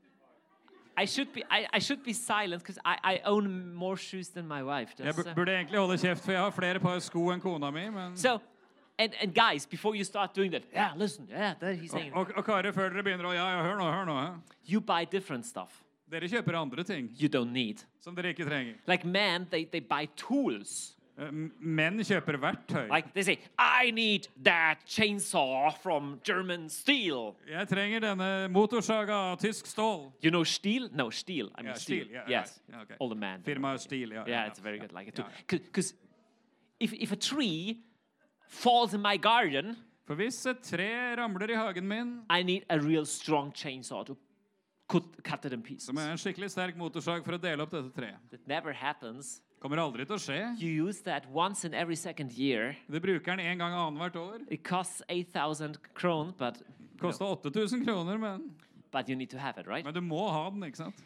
I should be silent because I own more shoes than my wife Jeg does. burde egentlig holde kjeft, for jeg har flere par sko enn kona mi. Men... So, and guys, before you start doing that, yeah, listen, yeah, that he's saying. Og karer, før dere begynner å ja, hør nå. Ja. You buy different stuff Dere kjøper andre ting you don't need. som dere ikke trenger. Like men, they buy tools. Menn kjøper verktøy. Like they say, I need that chainsaw from German steel. Jeg trenger denne motorsaga av tysk stål. You know steel? No, steel. I mean Yeah, steel. steel, yeah, Yes. right. Yeah, okay. All the man. Firma Stil, ja. Yeah, it's very good. Like it Ja, too. Because if a tree falls in my garden, For hvis et tre ramler i hagen min, I need a real strong chainsaw to cut it in pieces. så må jeg ha en skikkelig sterk motorsag for å dele opp dette treet. That never happens. Kommer aldri til å skje. You use that once in every second year. Det bruker den en gang annethvert år. It costs 8,000 kron, but Koster 8000 kroner, you need to have it, right? men du må ha den, ikke sant?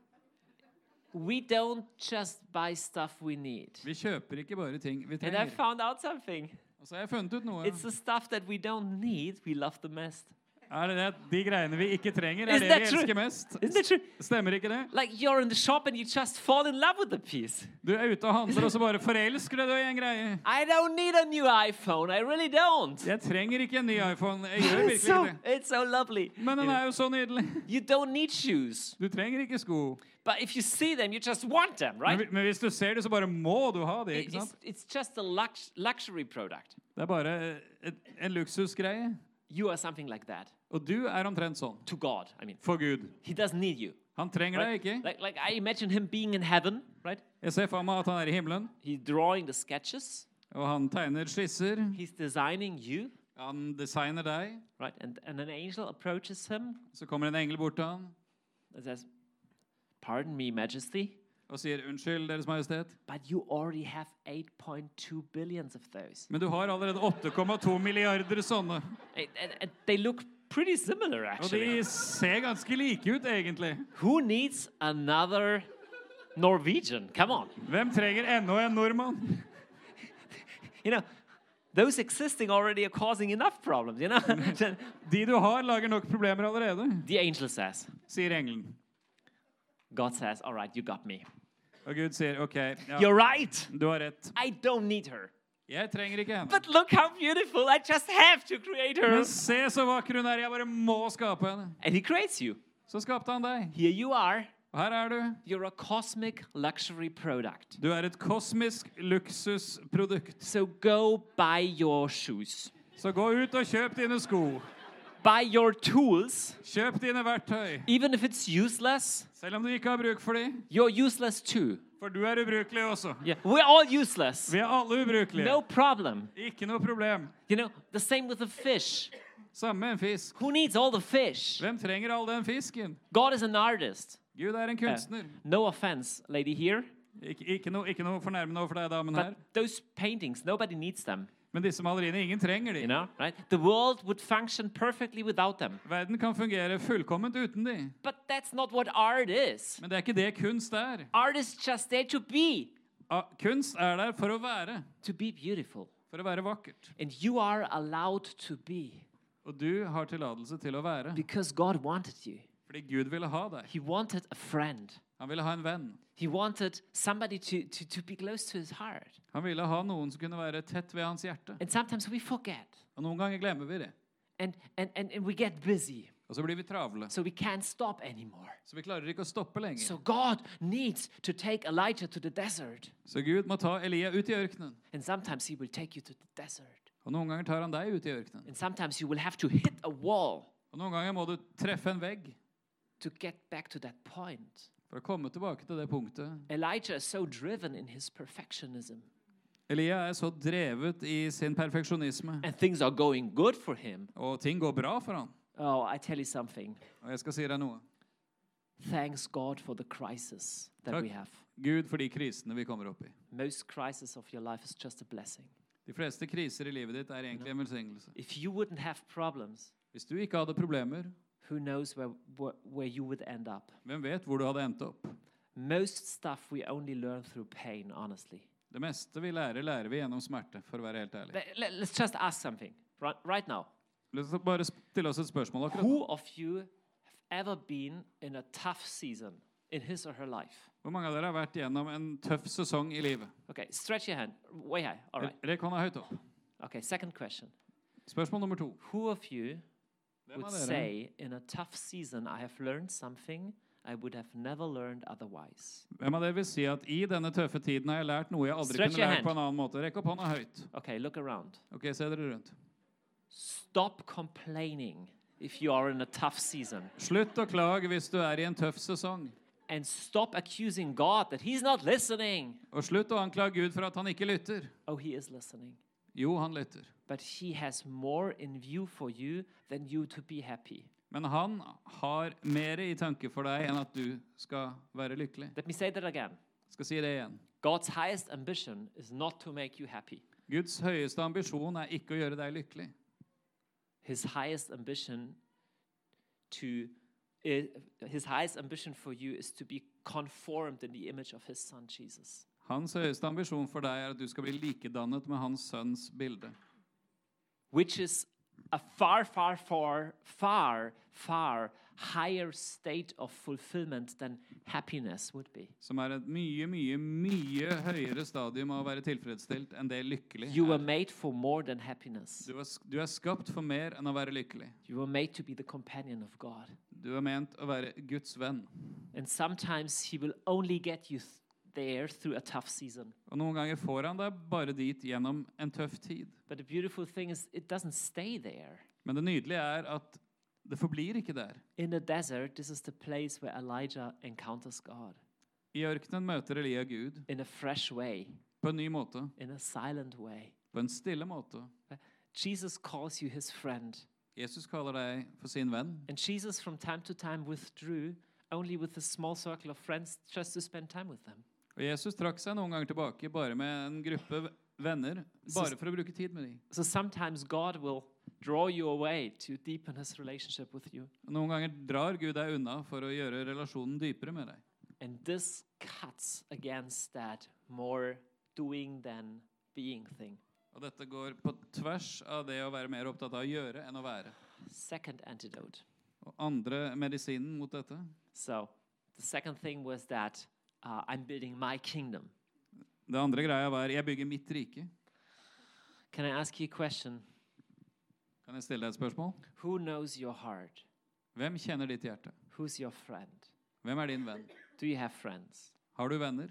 We don't just buy stuff we need. Vi kjøper ikke bare ting vi And I trenger. found out something. Og så har jeg funnet ut noe. It's the stuff that we don't need we love the most. Er det det? De greiene vi ikke trenger, Isn't det that vi true? elsker mest? Isn't it true? Stemmer ikke det? Like you're in the shop and you just fall in love with the piece. Du er ute og handler, og så bare forelsker du deg i en greie. I don't need a new iPhone. I really don't. Jeg trenger ikke en ny iPhone. Jeg gjør virkelig ikke det. It's so lovely. Men den er jo så nydelig. You don't need shoes. Du trenger ikke sko. But if you see them, you just want them, right? Men hvis du ser det, så bare må du ha det, ikke sant? It's just a luxury product. Det er bare en luksusgreie. You are something like that. Og du er omtrent sånn. To God, I mean. For Gud. He doesn't need you. Han trenger deg ikke. Like I imagine him being in heaven, right? Jeg ser for meg at han er i himmelen, He's drawing the sketches. og han tegner skisser. He's designing you, Han designer deg. right? And an angel approaches him Så kommer en engel bort til han and says, "Pardon me, Majesty, og sier, unnskyld, Deres Majestet, but you already have 8.2 billions of those." men du har allerede 8,2 milliarder sånne. And they look pretty similar, Og actually. de ser ganske like ut, egentlig. Who needs another Norwegian? Come on. Hvem trenger enda en nordmann? You know, those existing already are causing enough problems, you know? De du har, lager nok problemer allerede, The angel says, sier engelen. God says, all right, you got me. Og Gud sier, ok, ja, You're right. du har rett. I don't need her. Jeg trenger ikke henne. But look how beautiful. I just have to create her. Men se så vakker hun er, jeg bare må skape henne. And he creates you. Så skapte han deg. Here you are. Og her er du. You're a cosmic luxury product. Du er et kosmisk luksusprodukt. So go buy your shoes. Så gå ut og kjøp dine sko. Buy your tools. Kjøp dine verktøy. Even if it's useless, Selv om du ikke har bruk for dem. you're useless too. For du er ubrukelig også. Yeah, we're all useless. Vi er alle ubrukelige. No problem. Ikke noe problem. You know, the same with the fish. Samme med en fisk. Who needs all the fish? Hvem trenger all den fisken? God is an artist. Gud er en kunstner. No offense, lady here. Ikke noe fornærmende overfor deg, damen her. But those paintings, nobody needs them. Men disse maleriene, ingen trenger You de. know, right? The world would function perfectly without them. Verden kan fungere fullkomment uten de. But that's not what art is. Men det er ikke det kunst er. Art is just there to be. Kunst er der for å være. To be beautiful. For å være vakkert. And you are allowed to be. Og du har tillatelse til å være, because God wanted you. fordi Gud ville ha deg. He wanted a friend. Han ville ha en venn. He wanted somebody to be close to his heart. Han ville ha noen som kunne være tett ved hans hjerte. And sometimes we forget. Og noen ganger glemmer vi det. And we get busy. Og så blir vi travle. So we can't stop anymore. Så vi klarer ikke å stoppe lenger. So God needs to take Elijah to the desert. Så Gud må ta Elia ut i ørkenen. And sometimes he will take you to the desert. Og noen ganger tar han deg ut i ørkenen. And sometimes you will have to hit a wall Og noen ganger må du treffe en vegg to get back to that point. for å komme tilbake til det punktet. Elijah is so driven in his perfectionism. Elia er så drevet i sin perfeksjonisme. And things are going good for him. Og ting går bra for han. Oh, I tell you something. Og jeg skal si deg noe. Thanks God for the crisis that Takk we have. Gud for de krisene vi kommer opp i. Most crisis of your life is just a blessing. De fleste kriser i livet ditt er egentlig en velsignelse. If you wouldn't have problems, Hvis du ikke hadde problemer, who knows where you would end up? hvem vet hvor du hadde endt opp? Most stuff we only learn through pain, honestly. Det meste vi lærer, lærer vi gjennom smerte, for å være helt ærlig. Let's just ask something right now. La oss bare stille oss et spørsmål akkurat Who nå. of you have ever been in a tough season in his or her life? Hvor mange av dere har vært gjennom en tøff sesong i livet? Okay, stretch your hand way high. All right. Rekk hånda høyt opp. Okay, second question. Spørsmål nummer 2. Who of you Hvem would av dere say in a tough season I have learned something I would have never learned otherwise? vil si at i denne tøffe tiden har jeg lært noe jeg aldri Stretch kunne your lært på hand. en annen måte? Rekk opp hånda høyt. Okay, look around. Ok, se dere rundt. Stop complaining if you are in a tough season. Slutt å klage hvis du er i en tøff sesong. And stop accusing God that he's not listening. Og slutt å anklage Gud for at han ikke lytter. Oh, he is listening. Jo, han lytter. But he has more in view for you than you to be happy. Men han har mer i tanke for deg enn at du skal være lykkelig. Let me say that again. Jeg skal si det igjen. God's highest ambition is not to make you happy. Guds høyeste ambisjon er ikke å gjøre deg lykkelig. His highest ambition for you is to be conformed in the image of his son Jesus. Hans høyeste ambisjon for deg er at du skal bli likedannet med hans sønns bilde. Which is a far higher state of fulfillment than happiness would be. Som er et mye høyere stadium av å være tilfredsstilt enn det lykkelig You were er. made for more than happiness. Du er skapt for mer enn å være lykkelig. You were made to be the companion of God. Du er ment å være Guds venn. And sometimes he will only get you there through a tough season. Og noen ganger får han deg bare dit gjennom en tøff tid. But the beautiful thing is it doesn't stay there. Men det nydelige er at det forblir ikke der. In the desert, this is the place where Elijah encounters God I ørkenen møter Elia Gud in a fresh way, på en ny måte, in a silent way. på en stille måte. Jesus calls you his friend. Jesus kaller deg for sin venn. And Jesus from time to time withdrew only with a small circle of friends just to spend time with them. Og Jesus trakk seg noen ganger tilbake bare med en gruppe venner, bare for å bruke tid med dem. So sometimes God will draw you away to deepen his relationship with you. Og noen ganger drar Gud deg unna for å gjøre relasjonen dypere med deg. And this cuts against that more doing than being thing. Og dette går på tvers av det å være mer opptatt av å gjøre enn å være. Second antidote. Og andre medisinen mot dette, So the second thing was that I'm building my kingdom. det andre greia var, jeg bygger mitt rike. Can I ask you a question? Kan jeg stille deg et spørsmål? Who knows your heart? Hvem kjenner ditt hjerte? Who's your friend? Hvem er din venn? Do you have friends? Har du venner?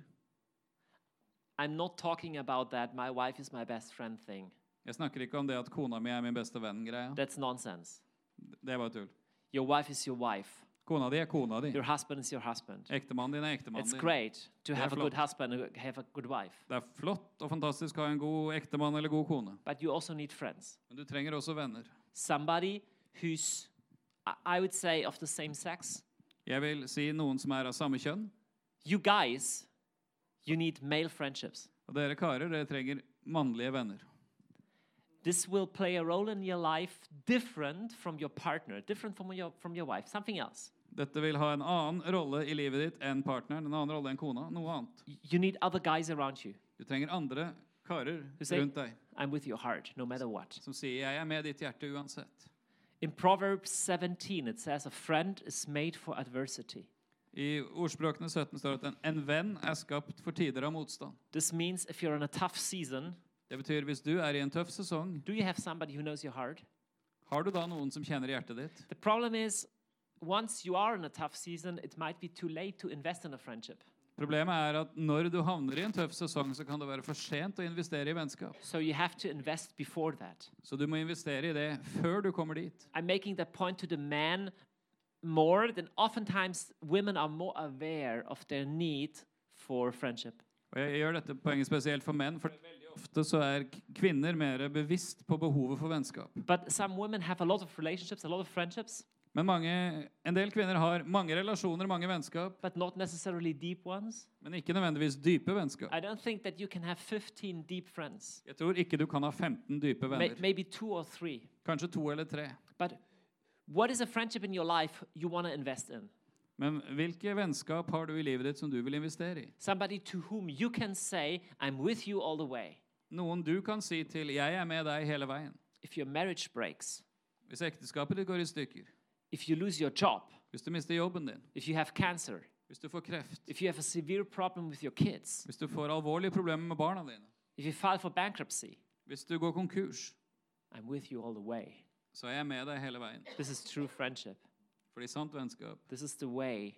I'm not talking about that my wife is my best friend thing. Jeg snakker ikke om det at kona mi er min beste venn-greia. That's nonsense. Det var tull. Your wife is your wife. Kona di er kona di. Your husband is your husband. Ektemannen din er ektemannen It's din. great to have a flott. good husband and have a good wife. Det er flott og fantastisk å ha en god ektemann eller god kone. But you also need friends. Men du trenger også venner. Somebody who's, I would say, of the same sex. Jeg vil si noen som er av samme kjønn. You guys, you need male friendships. Og dere karer, dere trenger mannlige venner. This will play a role in your life different from your partner, different from your wife, something else. Dette vil ha en annen rolle i livet ditt enn partneren, en annen rolle enn kona, noe annet. You need other guys around you Du trenger andre karer who say, rundt deg I'm with your heart, no matter what. som sier, jeg er med ditt hjerte uansett. In Proverbs 17, it says, a friend is made for adversity. I ordspråkene 17 står det at en venn er skapt for tider av motstand. This means if you're in a tough season, Det betyr hvis du er i en tøff sesong, do you have somebody who knows your heart? har du da noen som kjenner hjertet ditt? The problem is, once you are in a tough season, it might be too late to invest in a friendship. Problemet er at når du havner i en tøff sesong, så kan det være for sent å investere i vennskap. So you have to invest before that. Så du må investere i det før du kommer dit. I'm making that point to the man more than oftentimes women are more aware of their need for friendship. Og jeg gjør dette poenget spesielt for menn, for veldig ofte så er kvinner mer bevisst på behovet for vennskap. But some women have a lot of relationships, a lot of friendships, Men en del kvinner har mange relasjoner, mange vennskap, but not necessarily deep ones. men ikke nødvendigvis dype vennskap. I don't think that you can have 15 deep friends. Jeg tror ikke du kan ha 15 dype venner. Maybe 2 or 3. Kanskje 2 eller 3. But what is a friendship in your life you want to invest in? Men hvilke vennskap har du i livet ditt som du vil investere i? Somebody to whom you can say, I'm with you all the way. Noen du kan si til, jeg er med deg hele veien. If your marriage breaks, Hvis ekteskapet ditt går i stykker, if you lose your job, hvis du mister jobben din, if you have cancer, hvis du får kreft, if you have a severe problem with your kids, hvis du får alvorlige problemer med barna dine, if you file for bankruptcy, hvis du går konkurs, I'm with you all the way. så er jeg med deg hele veien. This is true friendship. Fordi sant vennskap, This is the way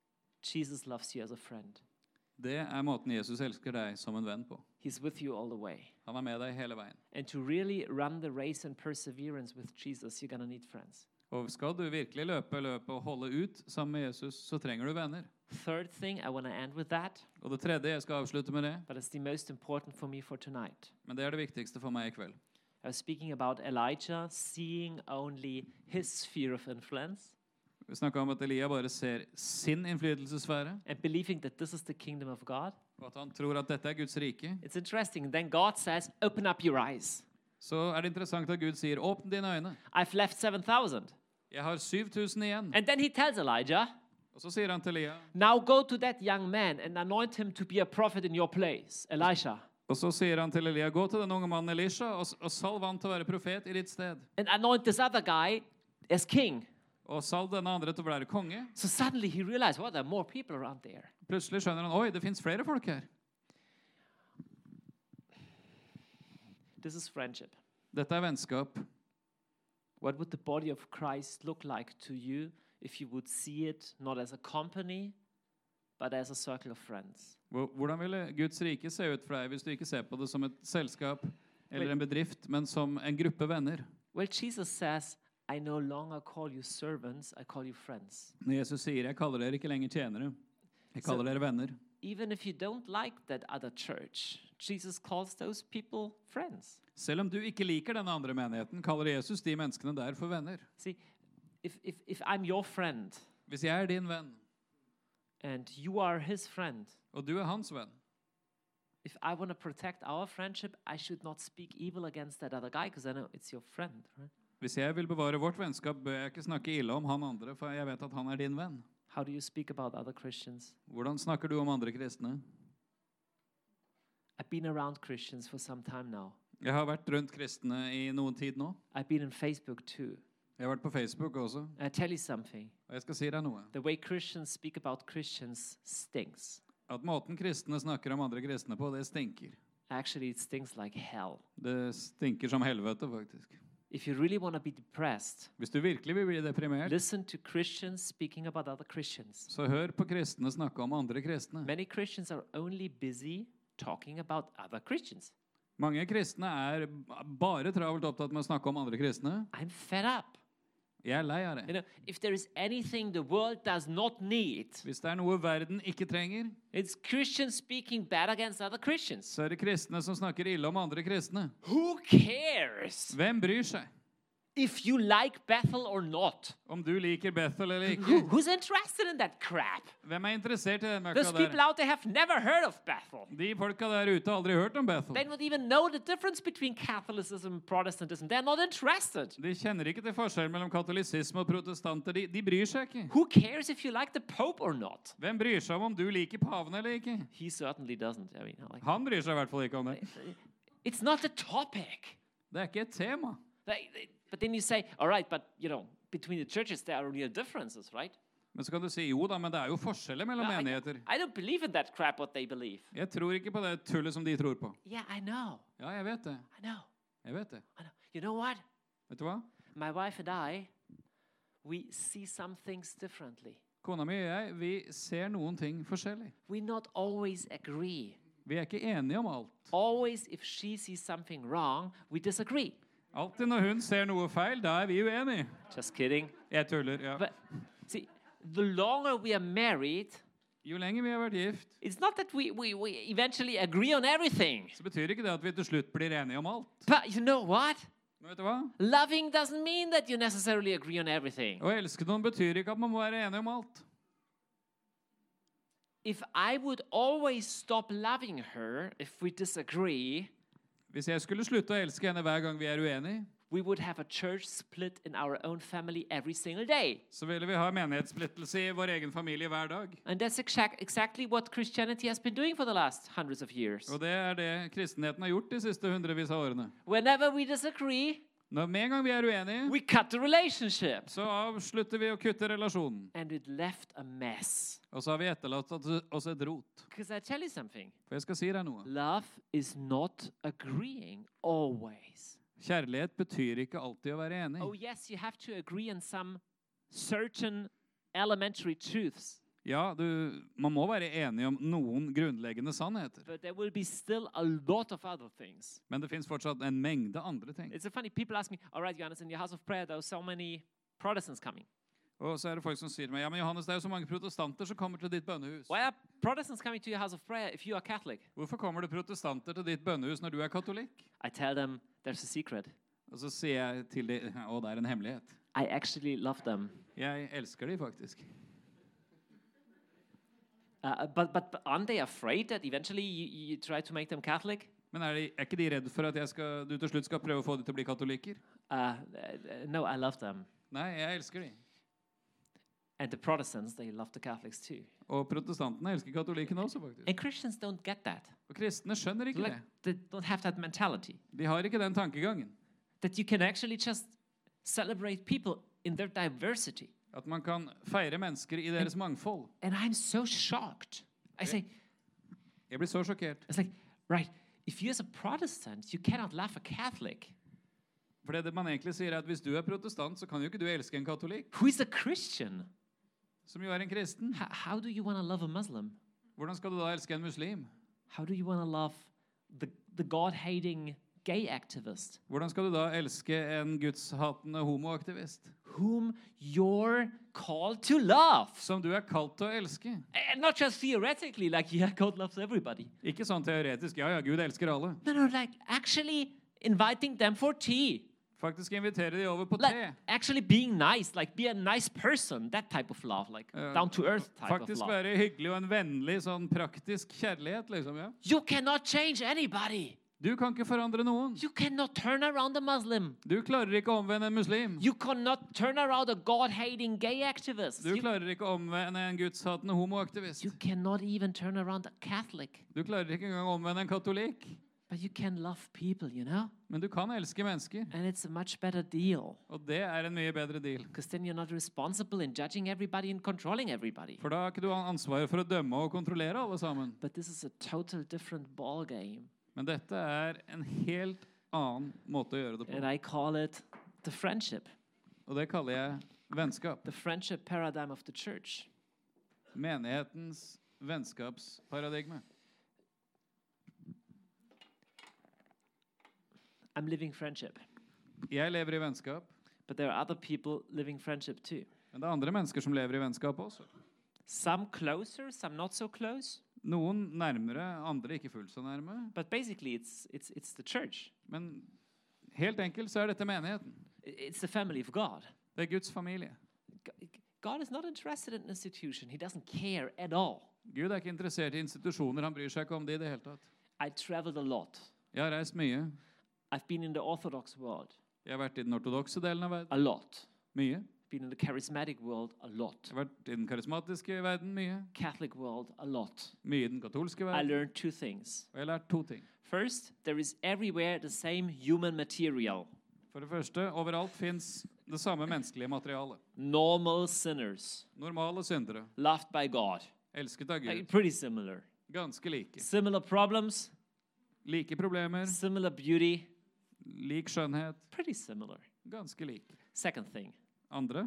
Jesus loves you as a friend. det er måten Jesus elsker deg som en venn på. He's with you all the way. Han er med deg hele veien. And to really run the race and perseverance with Jesus, you're going to need friends. Og skal du virkelig løpe løpet og holde ut sammen med Jesus, så trenger du venner. Third thing, I want to end with that, Og det tredje, jeg skal avslutte med det, but it's the most important for me for tonight. men det er det viktigste for meg i kveld. I was speaking about Elijah seeing only his sphere of influence Vi snakker om at Elia bare ser sin innflytelsesfære, and believing that this is the kingdom of God. og at han tror at dette er Guds rike. It's interesting. Then God says, open up your eyes. Så er det interessant at Gud sier, åpne dine øyne. I've left 7,000. Jeg har 7000 igjen. And then he tells Elijah, Og så sier han til Elia, now go to that young man and anoint him to be a prophet in your place, Elisha. og så sier han til Elia, gå til den unge mannen Elisha og salv han til å være profet i ditt sted. And anoint this other guy as king. Og salv denne andre til å være konge. So suddenly he realized, well, there are more people around there. Plutselig skjønner han, oi, det finnes flere folk her. This is friendship. Dette er vennskap. What would the body of Christ look like to you if you would see it not as a company, but as a circle of friends? Hvordan ville Guds rike se ut for deg hvis du ikke ser på det som et selskap eller en bedrift, men som en gruppe venner? Well, Jesus says, I no longer call you servants, I call you friends. Når Jesus sier, jeg kaller dere ikke lenger tjenere, jeg kaller dere venner. Even if you don't like that other church, Jesus calls those people friends. Selv om du ikke liker denne andre menigheten, kaller Jesus de menneskene der for venner. See, if I'm your friend Hvis jeg er din venn, and you are his friend, og du er hans venn, if I want to protect our friendship, I should not speak evil against that other guy because I know it's your friend, right? hvis jeg vil bevare vårt vennskap, bør jeg ikke snakke ille om han andre, for jeg vet at han er din venn. How do you speak about other Christians? Hvordan snakker du om andre kristne? I've been around Christians for some time now. Jeg har vært rundt kristne i noen tid nå. I've been on Facebook too. Jeg har vært på Facebook også, I tell you something. og jeg skal si deg noe. The way Christians speak about Christians stinks. At måten kristne snakker om andre kristne på, det stinker. Actually, it stinks like hell. Det stinker som helvete, faktisk. If you really want to be depressed, Hvis du virkelig vil bli deprimert, listen to Christians speaking about other Christians. så hør på kristne snakke om andre kristne. Many Christians are only busy talking about other Christians. Mange kristne er bare travelt opptatt med å snakke om andre kristne. I'm fed up. Jeg er lei av You det. know, if there is anything the world does not need, Hvis det er noe verden ikke trenger, it's Christians speaking bad against other Christians. så er det kristne som snakker ille om andre kristne. Who cares Hvem bryr seg if you like Bethel or not? om du liker Bethel eller ikke? Who's interested in that crap? Hvem er interessert i den møkka Those people der? out there have never heard of Bethel. De folka der ute har aldri hørt om Bethel. They don't even know the difference between Catholicism and Protestantism. They're not interested. De kjenner ikke til forskjell mellom katolisisme og protestanter. De bryr seg ikke. Who cares if you like the Pope or not? Hvem bryr seg om du liker paven eller ikke? He certainly doesn't. I mean, like, Han bryr seg i hvert fall ikke om det. it's not the topic. Det er ikke et tema. But then you say, all right, but between the churches there are real differences, right? Men så kan du si, jo da, men det er jo forskjeller mellom No, menigheter. I don't believe in that crap what they believe. Jeg tror ikke på det tullet som de tror på. Yeah, I know. Ja, jeg vet det. I know. Jeg vet det. I know. You know what? Vet du hva? My wife and I, we see some things differently. Kona mi og jeg, vi ser noen ting forskjellig. We not always agree. Vi er ikke enige om alt. Always, if she sees something wrong, we disagree. Alltid når hun ser noe feil, da er vi uenige. Just kidding. Jeg tuller, ja. But see, the longer we are married, Jo lenger vi har vært gift, it's not that we eventually agree on everything. så betyr ikke det at vi til slutt blir enige om alt. But you know what? Men vet du hva? Loving doesn't mean that you necessarily agree on everything. Å elske noen betyr ikke at man må være enige om alt. If I would always stop loving her if we disagree, Hvis jeg skulle slutte å elske henne hver gang vi er uenige, we would have a church split in our own family every single day. så ville vi ha menighetssplittelse i vår egen familie hver dag. And that's exactly what Christianity has been doing for the last hundreds of years. Og det er det kristenheten har gjort de siste hundrevis av årene. Whenever we disagree, Med en gang vi er uenige, we cut the relationship. så avslutter vi å kutte relasjonen. And it left a mess. Og så har vi etterlatt oss et rot. Because I tell you something, For jeg skal si deg noe. love is not agreeing always. Kjærlighet betyr ikke alltid å være enig. Oh yes, you have to agree on some certain elementary truths, Ja, man må være enig om noen grunnleggende sannheter. but there will be still a lot of other things. Men det finnes fortsatt en mengde andre ting. It's so funny, people ask me, all right, Johannes, in your house of prayer, there are so many Protestants coming. Og så er det folk som sier til meg, ja, men Johannes, det er jo så mange protestanter som kommer til ditt bønnehus. Why are Protestants coming to your house of prayer if you are Catholic? Hvorfor kommer det protestanter til ditt bønnehus når du er katolikk? I tell them there's a secret. Og så sier jeg til dem, å, det er en hemmelighet. I actually love them. Jeg elsker dem faktisk. But aren't they afraid that eventually you try to make them Catholic? Men er ikke de redde for at du til slutt skal prøve å få dem til å bli katolikker? No, I love them. Nei, jeg elsker dem. And the Protestants, they love the Catholics too. Og protestantene elsker katolikkene også faktisk. And Christians don't get that. Og kristne skjønner ikke Like, det. they don't have that mentality. De har ikke den tankegangen. That you can actually just celebrate people in their diversity. At man kan feire mennesker i deres mangfold. And I'm so shocked. I say, Jeg blir så sjokkert. it's like, right, if you as a Protestant, you cannot love a Catholic. For det man egentlig sier er at hvis du er protestant, så kan jo ikke du elske en katolikk, Who is a Christian? som jo er en kristen. How do you want to love a Muslim? Hvordan skal du da elske en muslim? How do you want to love the God-hating gay activist? Hvordan skal du da elske en gudshatende homoaktivist? Whom you're called to love. Som du er kalt til å elske. And not just theoretically, like, yeah, God loves everybody. Ikke sånn teoretisk, ja, Gud elsker alle. No, like actually inviting them for tea. Faktisk invitere de over på Like te. actually being nice, like be a nice person, that type of love, like down to earth type Faktisk of love. være hyggelig og en vennlig, sånn praktisk kjærlighet, liksom, ja. You cannot change anybody. Du kan ikke forandre noen. You cannot turn around a Muslim. Du klarer ikke å omvende en muslim. You cannot turn around a God-hating gay activist. Du klarer ikke å omvende en gudshatende homoaktivist. You cannot even turn around a Catholic. Du klarer ikke engang å omvende en katolikk. But you can love people, you know? Men du kan elske mennesker. And it's a much better deal. Og det er en mye bedre deal. Because then you're not responsible in judging everybody and controlling everybody. For da har ikke du ansvaret for å dømme og kontrollere alle sammen. But this is a total different ball game. Men dette er en helt annen måte å gjøre det And på. I call it the friendship. Og det kaller jeg vennskap. The friendship paradigm of the church. Menighetens vennskapsparadigme. I'm living friendship. Jeg lever i vennskap, But there are other people living friendship too. men det er andre mennesker som lever i vennskap også. Some closer, some not so close. Noen nærmere, andre ikke fullt så nærme. But basically it's the church. Men helt enkelt så er dette menigheten. It's the family of God. Det er Guds familie. God is not interested in an institution. He doesn't care at all. Gud er ikke interessert i institusjoner, han bryr seg ikke om det i det hele tatt. I traveled a lot. Jeg har reist mye. I've been in the Orthodox world Jeg har vært i den ortodokse delen av verden. a lot. Mye. Been in the charismatic world a lot. Jeg har vært i den karismatiske verden mye. Catholic world a lot. Mye i den katolske I verden. learned two things. Og jeg har lært to ting. First, there is everywhere the same human material. For det første, overalt finnes det samme menneskelige materialet. Normal sinners, Normale syndere, loved by God. elsket av Like, Gud, pretty similar. ganske like. Similar problems, Like problemer, similar beauty, lik skjønnhet, pretty similar. ganske like. Second thing, Andre,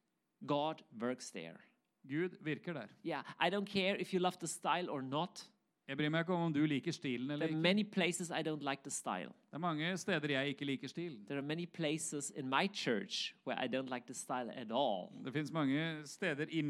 God works there. Gud virker der. Yeah, I don't care if you love the style or not. Jeg bryr meg ikke om du liker stilen eller There are ikke. many places I don't like the style. Det er mange steder jeg ikke liker stilen. There are many places in my church where I don't like the style at all. Det finnes mange steder i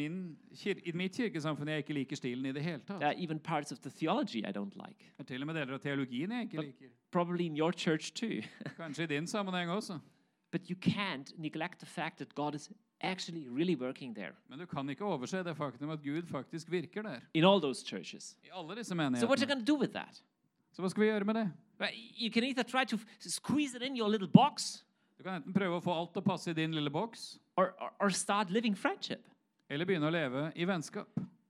mitt kirkesamfunn jeg ikke liker stilen i det hele tatt. There are even parts of the theology I don't like. Det er til og med deler av teologien jeg ikke liker. Probably in your church too. Kanskje i din sammenheng også. But you can't neglect the fact that God is actually really working there Men du kan ikke overse det faktum at Gud faktisk virker der. in all those churches. I alle disse So what are you menighetene. going to do with that? Så hva skal vi gjøre med det? Right? You can either try to squeeze it in your little box Du kan enten prøve å få alt til å passe i din lille boks, or start living friendship. eller begynne å leve i vennskap.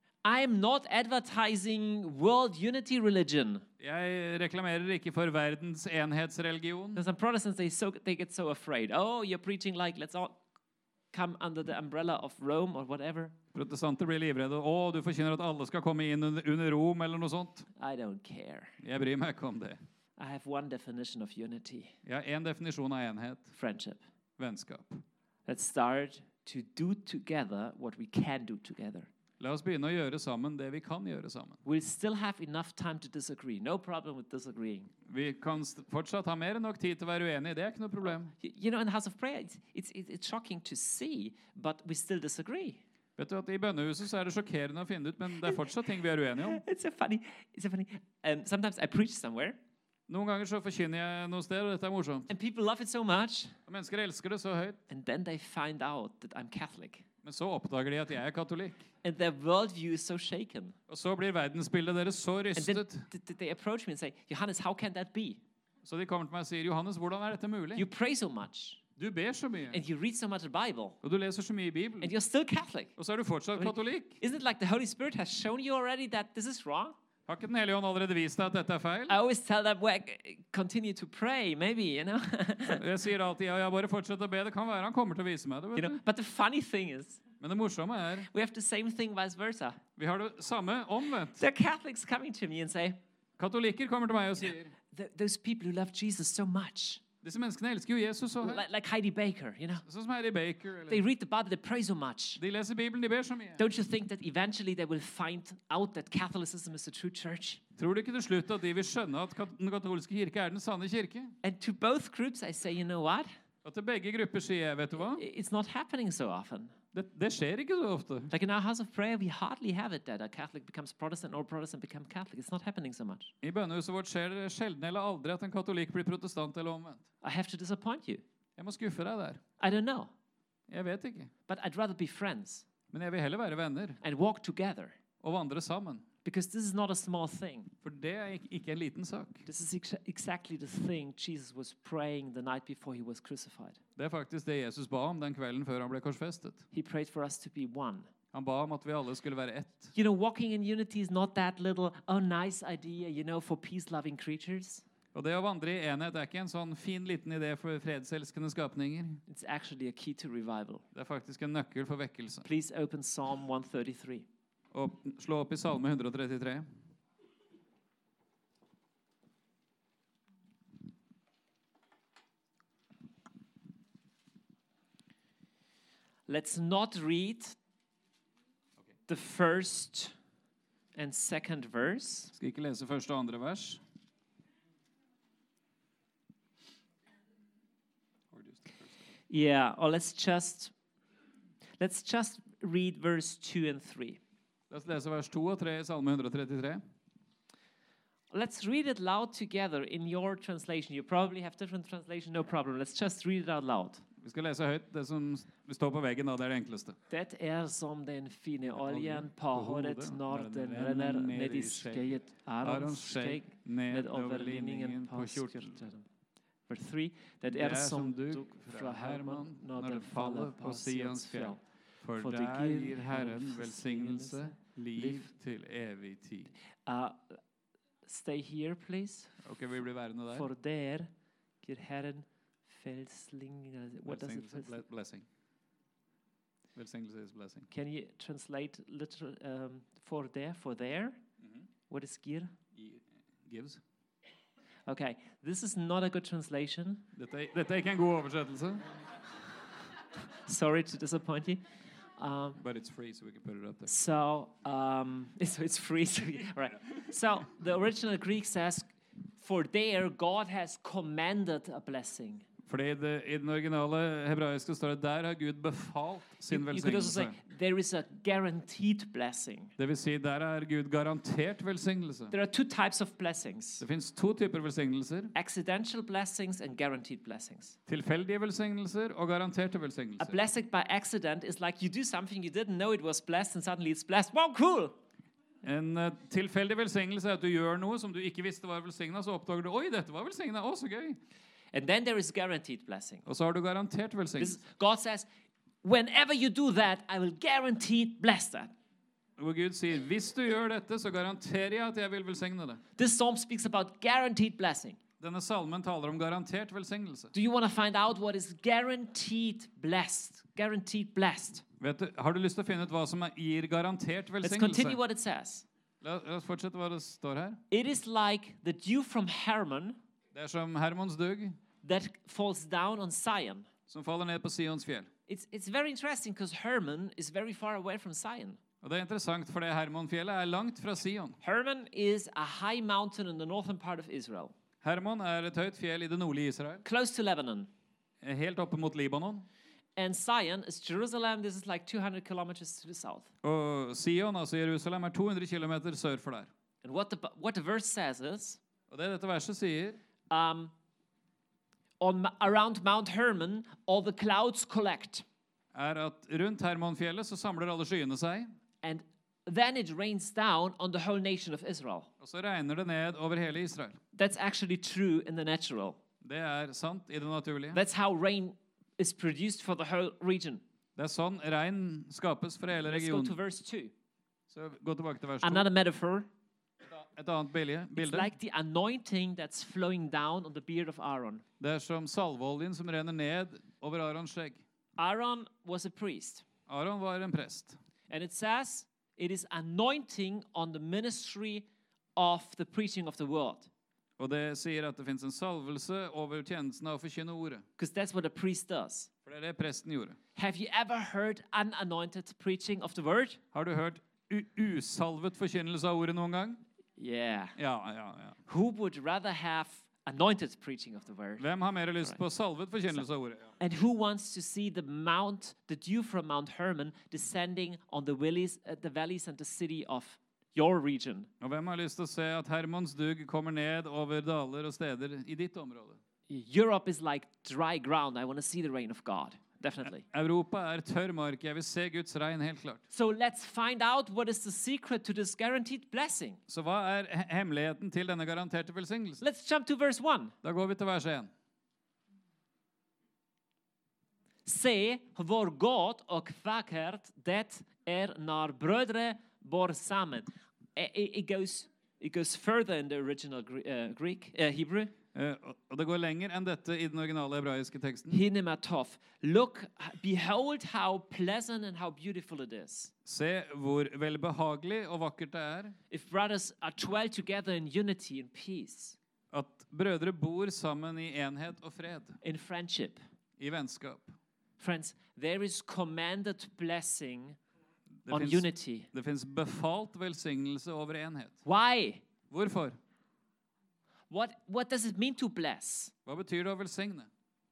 I am not advertising world unity religion. Jeg reklamerer ikke for verdens enhetsreligion. There's some Protestants, they get so afraid. Oh, you're preaching like, let's all come under the umbrella of Rome or whatever. Protestanter blir livredde. Å, du forkynner at alle skal komme inn under Rom, eller noe sånt. I don't care. Jeg bryr meg ikke om det. I have one definition of unity, Jeg har en definisjon av enhet. friendship. Vennskap. Let's start to do together what we can do together. La oss begynne å gjøre sammen det vi kan gjøre sammen. We'll still have enough time to disagree. No problem with disagreeing. Vi kan fortsatt ha mer enn nok tid til å være uenige. Det er ikke noe problem. You know, in the house of prayer, it's shocking to see, but we still disagree. Vet du at I bønnehuset så er det sjokkerende å finne ut, men det er fortsatt ting vi er uenige om. It's so funny. Sometimes I preach somewhere, Noen ganger så forkynner jeg noe sted, og dette er morsomt. and people love it so much, Og mennesker elsker det så høyt, and then they find out that I'm Catholic. men så oppdager de at jeg er katolikk. And their worldview is so shaken. Og så blir verdensbildet deres så And then rystet. they approach me and say, Johannes, how can that be? Så de kommer til meg og sier, Johannes, hvordan er dette mulig? You pray so much, Du ber så mye, and you read so much the Bible, og du leser så mye i Bibelen, and you're still Catholic. og så er du fortsatt katolikk. Isn't it like the Holy Spirit has shown you already that this is wrong? Har ikke Den hellige ånd allerede vist deg at dette er feil? I always tell them, well, continue to pray, maybe, you know. Jeg sier alltid, ja, jeg bare fortsetter å be. Det kan være han kommer til å vise meg det, You vet know. du. But the funny thing is, Men det morsomme er, we have the same thing vice versa. vi har det samme omvendt. There are Catholics coming to me and say, Katolikker kommer til meg og sier, Those people who love Jesus so much, disse menneskene elsker jo Jesus så høyt. like Heidi Baker, you know, Sånn som Heidi Baker, they eller read the Bible, they pray so much. de leser Bibelen, de ber så mye. Don't you think that eventually they will find out that Catholicism is the true church? Tror du ikke til slutt at de vil skjønne at den katolske kirke er den sanne kirke? And to both groups, I say, you know what? Og til begge grupper sier jeg, vet du hva? It's not happening so often. Det skjer ikke så ofte. Like in our house of prayer, we hardly have it that a Catholic becomes Protestant or Protestant become Catholic. It's not happening so much. I bønnehuset vårt skjer det sjelden eller aldri at en katolikk blir protestant eller omvendt. I have to disappoint you. Jeg må skuffe deg der. I don't know. Jeg vet ikke. But I'd rather be friends Men jeg vil heller være venner and walk together og vandre sammen. because this is not a small thing. For det er ikke en liten sak. This is exactly the thing Jesus was praying the night before he was crucified. Det er faktisk det Jesus ba om den kvelden før han ble korsfestet. He prayed for us to be one. Han ba om at vi alle skulle være ett. You know, walking in unity is not that little, oh, nice idea, you know, for peace-loving creatures. Og det å vandre i enhet er ikke en sånn fin liten idé for fredselskende skapninger. It's actually a key to revival. Det er faktisk en nøkkel for vekkelse. Please open Psalm 133. Og slå opp i Salme 133. Let's not read the first and second verse. Skal ikke lese første og andre vers. Yeah, or let's just read verse 2 and 3. La oss lese vers 2 og 3 i Salme 133. Let's read it loud together in your translation. You probably have different translation, no problem. Let's just read it out loud. Vi skal lese høyt det som står på veggen, da. Det er det enkleste. Det som den fine oljen på hodet når den renner ned i skøyet Arons skjegg nedover linningen på skjorten. Vers 3. Det som duk fra Herman når den faller på Sions fjell. For der gir Herren velsignelse, liv til evig tid. Stay here, please. Ok, vi blir værende der. For der gir Herren Felsling. What does it mean? Blessing. Velsignelse is blessing. Can you translate literal for there? What is gir? Gives. Okay, this is not a good translation. Dette er ikke en god oversettelse. Sorry to disappoint you. But it's free, so we can put it up there. So it's free. Right. So the original Greek says, "For there God has commanded a blessing." Fordi I den originale hebraiske står det, der har Gud befalt sin You could also say, velsignelse. there is a guaranteed blessing. Det vil si, der er Gud garantert velsignelse. There are two types of blessings. Det finnes to typer velsignelser. Accidental blessings and guaranteed blessings. Tilfeldige velsignelser og garanterte A velsignelser. blessing by accident is like you do something you didn't know it was blessed and suddenly it's blessed. Wow, cool! En tilfeldig velsignelse er at du gjør noe som du ikke visste var velsignet, så oppdager du, oi, dette var velsignet, å, så gøy. And then there is guaranteed blessing. Og så har du garantert velsignelse. God says, whenever you do that, I will guarantee bless that. Hvor Gud sier, hvis du gjør dette, så garanterer jeg at jeg vil velsigne det. This psalm speaks about guaranteed blessing. Denne salmen taler om garantert velsignelse. Do you want to find out what is guaranteed blessed? Guaranteed blessed. Vet du, har du lyst til å finne ut hva som gir garantert Let's velsignelse? continue what it says. La oss fortsette hva det står her. It is like the dew from Hermon Det er som Hermons dugg that falls down on Zion. som faller ned på Sions fjell. It's very interesting because Hermon is very far away from Zion. Og det er interessant, for det Hermonfjellet er langt fra Sion. Hermon is a high mountain in the northern part of Israel, Hermon er et høyt fjell I det nordlige Israel, close to Lebanon. helt oppe mot Libanon. And Zion is Jerusalem. This is like 200 kilometers to the south. Og Sion, altså Jerusalem, er 200 kilometer sør for der. And what the verse says is, Og det dette verset sier, around Mount Hermon, all the clouds collect. er at rundt Hermonfjellet så samler alle skyene seg, And then it rains down on the whole nation of Israel. og så regner det ned over hele Israel. That's actually true in the natural. Det er sant I det naturlige. That's how rain is produced for the whole region. Det er sånn regn skapes for hele Let's go to regionen. verse 2. Så gå tilbake til vers 2. Another metaphor. Et annet It's bilde. like the anointing that's flowing down on the beard of Aaron. Det er som salveoljen som renner ned over Arons skjegg. Aaron was a priest. Aron var en prest. And it says it is anointing on the ministry of the preaching of the word. Og det sier at det finnes en salvelse over tjenesten av å forkynne ordet. Because that's what a priest does. For det er det presten gjorde. Have you ever heard unanointed preaching of the word? Har du hørt usalvet forkynnelse av ordet noen gang? Yeah. Ja. Who would rather have anointed preaching of the word? Hvem har mer lyst på salvet forkynnelse av ordet? Ja. And who wants to see the dew from Mount Hermon descending on the valleys and the city of your region? Og hvem har lyst til å se at Hermons dugg kommer ned over daler og steder I ditt område? Europe is like dry ground. I want to see the rain of God. Definitely. Europa tørr mark. Jeg vil se Guds regn helt klart. So let's find out what is the secret to this guaranteed blessing. Så hva hemmeligheten til denne garanterte velsignelsen? Let's jump to verse 1. Da går vi til vers 1. Se hvor godt og vakkert det når brødre bor sammen. It goes further in the original Greek, Hebrew. Og det går lenger enn dette I den originale hebraiske teksten. Hinematov. Look, behold how pleasant and how beautiful it is. Se hvor velbehagelig og vakkert det If brothers are dwell together in unity and peace. At brødre bor sammen I enhet og fred. In friendship. I vennskap. Friends, there is commanded blessing on unity. Det finnes befalt velsignelse over enhet. Why? Hvorfor? What does it mean to bless? Hva betyr det å velsigne?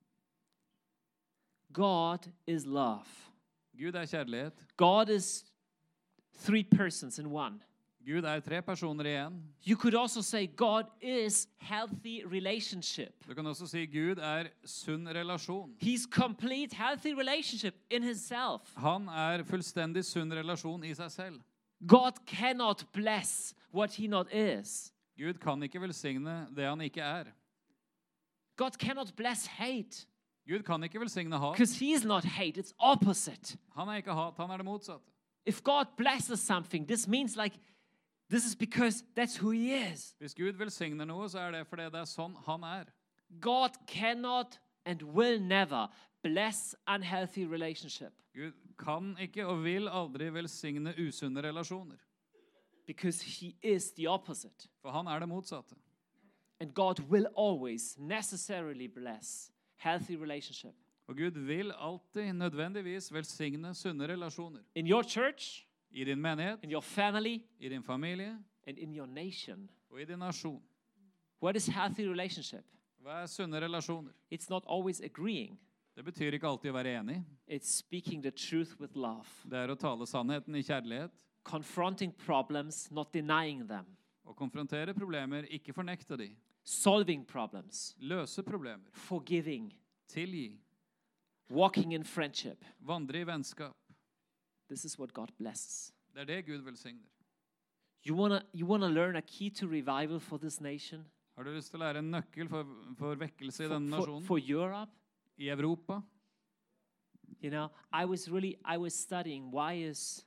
God is love. Gud kjærlighet. God is 3 persons in one. Gud 3 personer I en. You could also say God is healthy relationship. Du kan også si Gud sunn relasjon. He's complete healthy relationship in himself. Han fullstendig sunn relasjon I seg selv. God cannot bless what he not is. Gud kan ikke velsigne det han ikke God cannot bless hate. Gud kan ikke velsigne hat. Because he's not hate, it's opposite. Han ikke hat, han det motsatte. If God blesses something, this means like this is because that's who he is. Hvis Gud velsigner noe, så det fordi det sånn han God cannot and will never bless unhealthy relationship. Gud kan ikke og vil aldri velsigne usunne relasjoner. Because he is the opposite. For han det motsatte. And God will always necessarily bless healthy relationship. Og Gud vil alltid nødvendigvis velsigne sunne relasjoner. In your church, I din menighet, in your family, I din familie, and in your nation. Og I din nasjon. What is healthy relationship? Hva sunne relasjoner? It's not always agreeing. Det betyr ikke alltid å være enig. It's speaking the truth with love. Det å tale sannheten I kjærlighet. Confronting problems, not denying them. Å konfrontere problemer, ikke fornekte de. Solving problems. Løse problemer. Forgiving. Tilgi. Walking in friendship. Vandre I vennskap. This is what God blesses. Det det Gud velsigner. You wanna learn a key to revival for this nation? Har du lyst til å lære en nøkkel for vekkelse I denne nasjonen? For Europe? I Europa? You know, I was studying why has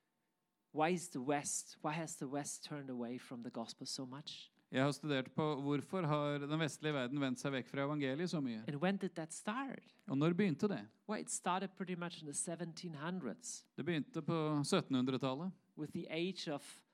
the West turned away from the gospel so much? Jeg har studert på hvorfor har den vestlige verden vendt seg vekk fra evangeliet så mye. And when did that start? Og når begynte det? Well, it started pretty much in the 1700s. Det begynte på 1700-tallet. With the age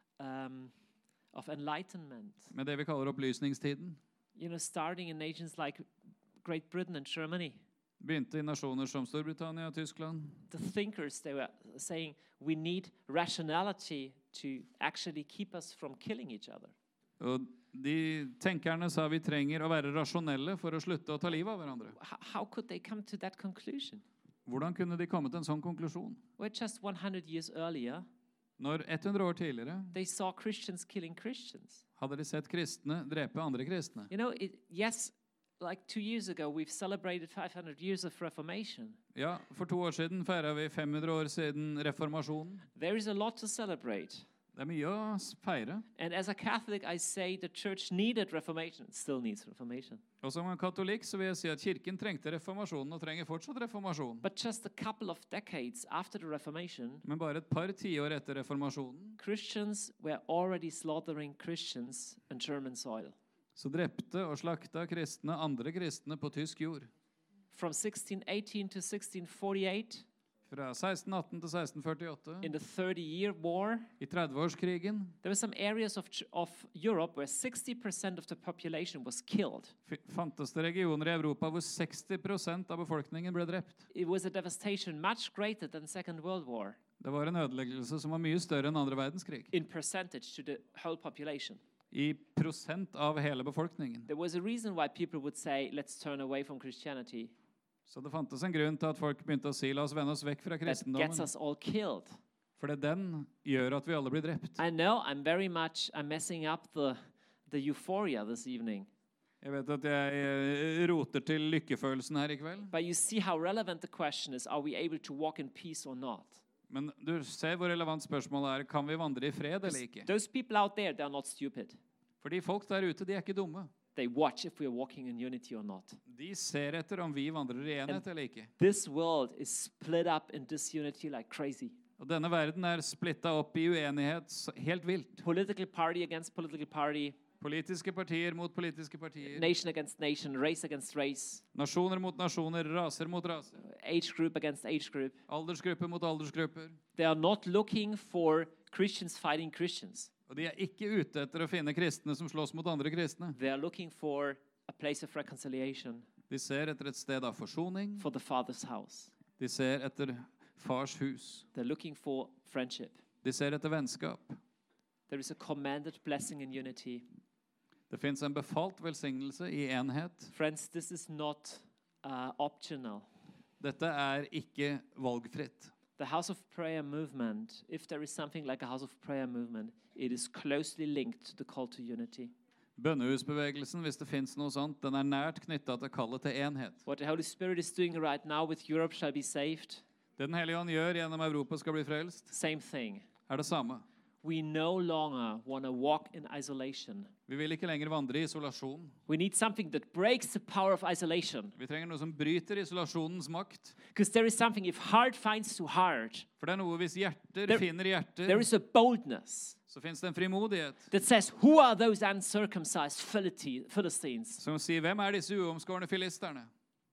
of enlightenment. Med det vi kaller opplysningstiden. You know, starting in nations like Great Britain and Germany. Begynte I nasjoner som Storbritannia og Tyskland. The thinkers, they were saying we need rationality to actually keep us from killing each other. Og de tenkerne sa vi trenger å være rasjonelle for å slutte å ta livet av hverandre. How could they come to that conclusion? Hvordan kunne de komme til en sånn konklusjon? Well, just 100 years earlier, Når 100 år tidligere they saw Christians killing Christians. hadde de sett kristne drepe andre kristne. You know, yes, like 2 years ago, we've celebrated 500 years of Reformation. Ja, for 2 år siden feiret vi 500 år siden reformasjonen. There is a lot to celebrate. Det mye å feire. And as a Catholic, I say the church needed Reformation. It still needs Reformation. Og som en katolikk så vil jeg si at kirken trengte reformasjonen og trenger fortsatt reformasjon. But just a couple of decades after the Reformation, Men bare et par tiår etter reformasjonen Christians were already slaughtering Christians on German soil. så drepte og slakta kristne andre kristne på tysk jord. From 1618 to 1648, Fra 1618 til 1648, in the 30-year war, I 30-årskrigen, there were some areas of Europe where 60% of the population was killed. fantes det regioner I Europa hvor 60% av befolkningen ble drept. It was a devastation much greater than Second World War Det var en ødeleggelse som var mye større enn andre verdenskrig. in percentage to the whole population. I prosent av hele befolkningen. There was a reason why people would say, let's turn away from Christianity. Så det fantes en grunn til at folk begynte å si, la oss vende oss vekk fra That gets kristendommen. us all killed. For den gjør at vi alle blir drept. I know I'm messing up the euphoria this evening. Jeg vet at jeg roter til lykkefølelsen her I kveld. But you see how relevant the question is, are we able to walk in peace or not? Men du ser hvor relevant spørsmålet kan vi vandre I fred eller ikke? Those people out there, they're not stupid. Fordi folk der ute, de ikke dumme. They watch if we're walking in unity or not. De ser etter om vi vandrer I enhet eller ikke. This world is split up in disunity like crazy. Og denne verden splittet opp I uenighet helt vilt. Political party against political party. Politiske partier mot politiske partier. Nation against nation, race against race. Nasjoner mot nasjoner, raser mot raser. Age group against age group. Aldersgrupper mot aldersgrupper. They are not looking for Christians fighting Christians. Og de ikke ute etter å finne kristne som slåss mot andre kristne. They are looking for a place of reconciliation. De ser etter et sted av forsoning. For the Father's house. De ser etter fars hus. They're looking for friendship. De ser etter vennskap. There is a commanded blessing in unity. Det finnes en befalt velsignelse I enhet. Friends, this is not optional. Dette ikke valgfritt. The House of Prayer movement, if there is something like a House of Prayer movement, it is closely linked to the call to unity. Bønnehusbevegelsen, hvis det finnes noe sånt, den nært knyttet til kallet til enhet. What the Holy Spirit is doing right now with Europe shall be saved. Det den Hellige Ånd gjør gjennom Europa skal bli frelst, Same thing. det samme. We no longer want to walk in isolation. Vi vil ikke lenger vandre I isolasjon. We need something that breaks the power of isolation. Vi trenger noe som bryter isolasjonens makt. Because there is something, if heart finds to heart, For det noe hvis hjerter finner hjerter, there is a boldness så finnes det en frimodighet that says, who are those uncircumcised Philistines? som sier, hvem disse uomskårne filisterne?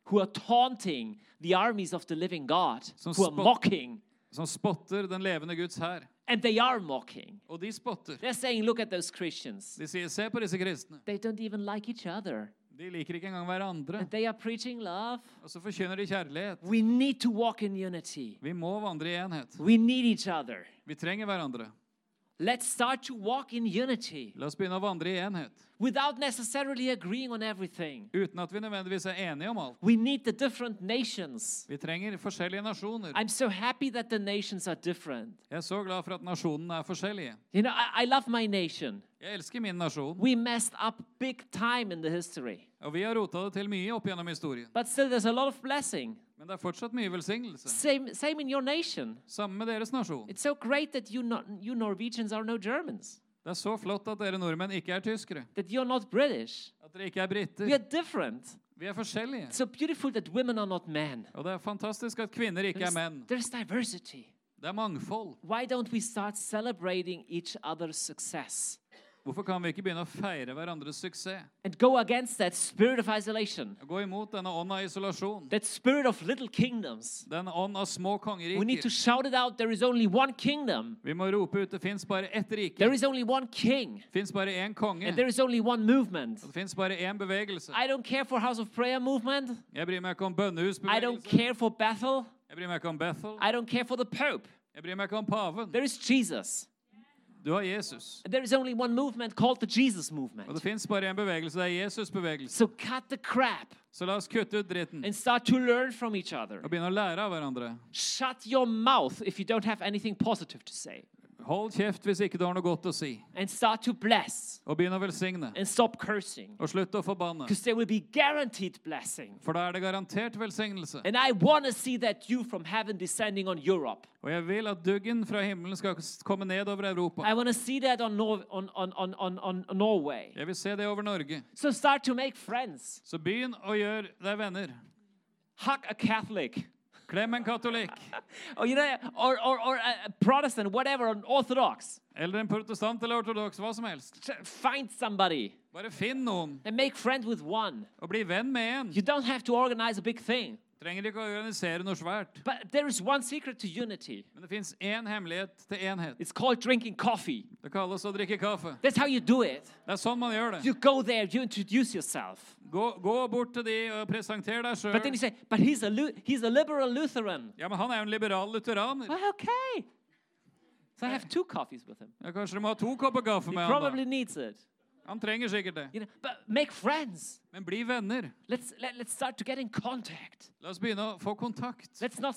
who are taunting the armies of the living God, who are mocking. Som spotter den levende Guds hær. And they are mocking. Og de spotter. They're saying, look at those Christians. De sier, se på disse kristne. They don't even like each other. De liker ikke engang hverandre. And they are preaching love. Og så forkynner de kjærlighet. We need to walk in unity. Vi må vandre i enhet. We need each other. Vi trenger hverandre. Let's start to walk in unity. La oss begynne å vandre i enhet. Without necessarily agreeing on everything. Uten at vi nødvendigvis enige om alt. We need the different nations. Vi trenger forskjellige nasjoner. I'm so happy that the nations are different. Jeg så glad for at nasjonene forskjellige. You know, I love my nation. Jeg elsker min nasjon. We messed up big time in the history. Og vi har rotet det til mye opp gjennom historien. But still there's a lot of blessing. Men det fortsatt mye velsignelse. Same in your nation. Sammen med deres nasjon. It's so great that you Norwegians are no Germans. Det så flott at dere nordmenn ikke tyskere. That you're not British. At dere ikke britter. We are different. Vi forskjellige. It's so beautiful that women are not men. Og det fantastisk at kvinner ikke menn. There's diversity. Det mangfold. Why don't we start celebrating each other's success? Hvorfor kan vi ikke begynne å feire hverandres suksess? And go against that spirit of isolation. Gå imot denne ånd av isolasjon. That spirit of little kingdoms. Den ånd av små kongeriker. We need to shout it out. There is only one kingdom. Vi må rope ut, det finnes bare ett rike. There is only one king. Det finnes bare en konge. And there is only one movement. Og det finnes bare en bevegelse. I don't care for House of Prayer movement. Jeg bryr meg ikke om bønnehusbevegelse. I don't care for Bethel. Jeg bryr meg ikke om Bethel. I don't care for the Pope. Jeg bryr meg ikke om paven. There is Jesus. Du har Jesus. There is only one movement called the Jesus movement. Og det finnes bare en bevegelse, det Jesus-bevegelse. So cut the crap. Så la oss kutte ut dritten. And start to learn from each other. Og begynne å lære av hverandre. Shut your mouth if you don't have anything positive to say. Hold kjeft hvis ikke du har noe godt å si. And start to bless. Og begynne å velsigne. And stop cursing. Og slutt å forbanne. Because there will be guaranteed blessing. For da det garantert velsignelse. And I want to see that dew from heaven descending on Europe. Og jeg vil at duggen fra himmelen skal komme ned over Europa. I want to see that on Norway. Jeg vil se det over Norge. So start to make friends. Så begynn å gjøre deg venner. Hug a Catholic. Klem en katolikk. Or you know, or a Protestant, whatever, an Orthodox. Eller en protestant eller ortodoks, hva som helst. Find somebody. Bare finn noen. And make friends with one. Og bli venn med en. You don't have to organize a big thing. Trenger ikke å organisere noe svært. But there is one secret to unity. Men det finnes en hemmelighet til enhet. It's called drinking coffee. Det kalles å drikke kaffe. That's how you do it. Det sånn man gjør det. You go there, you introduce yourself. Gå bort til de og presenter deg selv. But then you say, but he's a liberal Lutheran. Ja, men han en liberal lutheraner. Well, okay. So I have 2 coffees with him. Ja, kanskje du må ha 2 kopper kaffe He med han da. probably needs it. Han trenger sikkert det. You know, but make friends. Men bli venner. Let's start to get in contact. La oss begynne å få kontakt. Let's not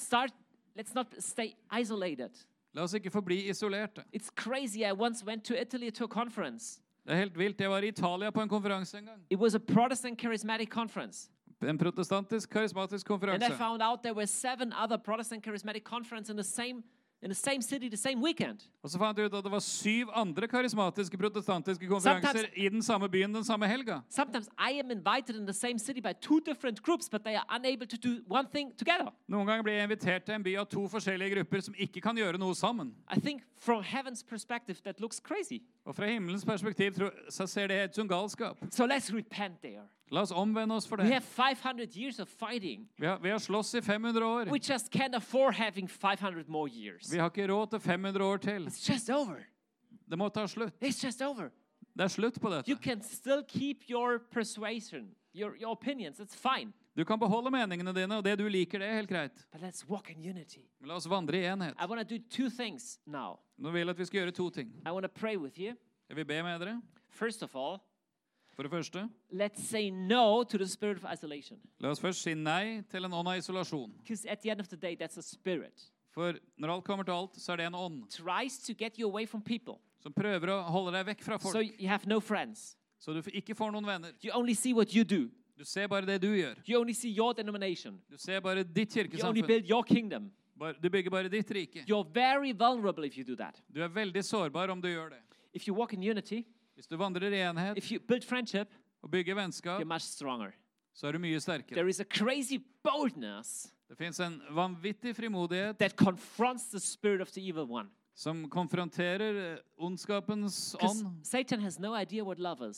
stay isolated. La oss ikke forbli isolerte. It's crazy. I once went to Italy to a conference. Det helt vilt. Jeg var I Italia på en konferanse en gang. It was a Protestant charismatic conference. En protestantisk karismatisk And I konferanse. found out there were 7 other Protestant charismatic conferences in the same city, the same weekend. Og så fant jeg ut at det var 7 andre karismatiske protestantiske konferanser I den samme byen den samme helga. Sometimes I am invited in the same city by 2 different groups, but they are unable to do one thing together. Noen ganger blir jeg invitert til en by av 2 forskjellige grupper som ikke kan gjøre noe sammen. I think from heaven's perspective that looks crazy. Og fra himmelens perspektiv så ser det helt som galskap. So let's repent there. La oss omvende oss for We det. have 500 years of fighting. Vi har slåss I 500 år. We just can't afford having 500 more years. Vi har ikke råd til 500 år til. It's just over. Det må ta slutt. It's just over. Det slutt på dette. You can still keep your persuasion, your opinions. It's fine. Du kan beholde meningene dine, og det du liker, det helt greit. But let's walk in unity. Men la oss vandre I enhet. I want to do 2 things now. Nå vil jeg at vi skal gjøre 2 ting. I want to pray with you. Jeg vil be med dere. First of all, For det første, let's say no to the spirit of isolation. la oss først si nei til en ånd av isolasjon. Because at the end of the day, that's a spirit. For når alt kommer til alt, så det en ånd Tries to get you away from people. som prøver å holde deg vekk fra So folk, you have no friends. så du ikke får noen venner. You only see what you do. Du ser bare det du gjør. You only see your denomination. Du ser bare ditt You only kirkesamfunn. build your kingdom. Du bygger bare ditt rike. You're very vulnerable if you do that. Du veldig sårbar om du gjør det. If you walk in unity, Hvis du vandrer I enhet if you build friendship, og bygger vennskap, you're much stronger. så du mye sterkere. There is a crazy boldness Det finnes en vanvittig frimodighet that confronts the spirit of the evil one. som konfronterer ondskapens Because ånd. Satan has no idea what love is.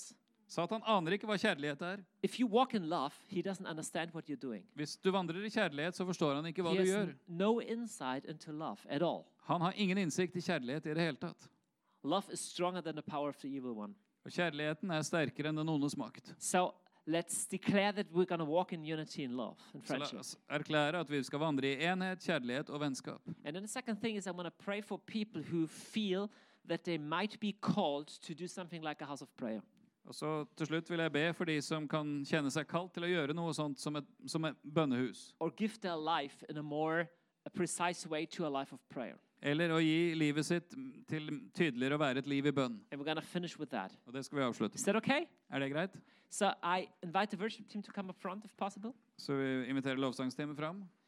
Satan aner ikke hva kjærlighet er. If you walk in love, he doesn't understand what you're doing. Hvis du vandrer i kjærlighet, så forstår han ikke hva He du has gjør. no insight into love at all. Han har ingen innsikt i kjærlighet i det hele tatt. Love is stronger than the power of the evil one. Og kjærligheten er sterkere enn den ondes makt. So let's declare that we're going to walk in unity and love and Så la friendship. oss erklære at vi skal vandre i enhet, kjærlighet og vennskap. And then the second thing is I want to pray for people who feel that they might be called to do something like a house of prayer. Og så til slutt vil jeg be for de som kan kjenne seg kalt til å gjøre noe sånt som et bønnehus. Or give their life in a more precise way to a life of prayer. Eller å gi livet sitt til tydeligere å være et liv i bønn. And we're going to finish with that. Og det skal vi avslutte. Is that okay? Er det greit? So I invite the worship team to come up front if possible. Så vi inviterer lovsangsteamet fram.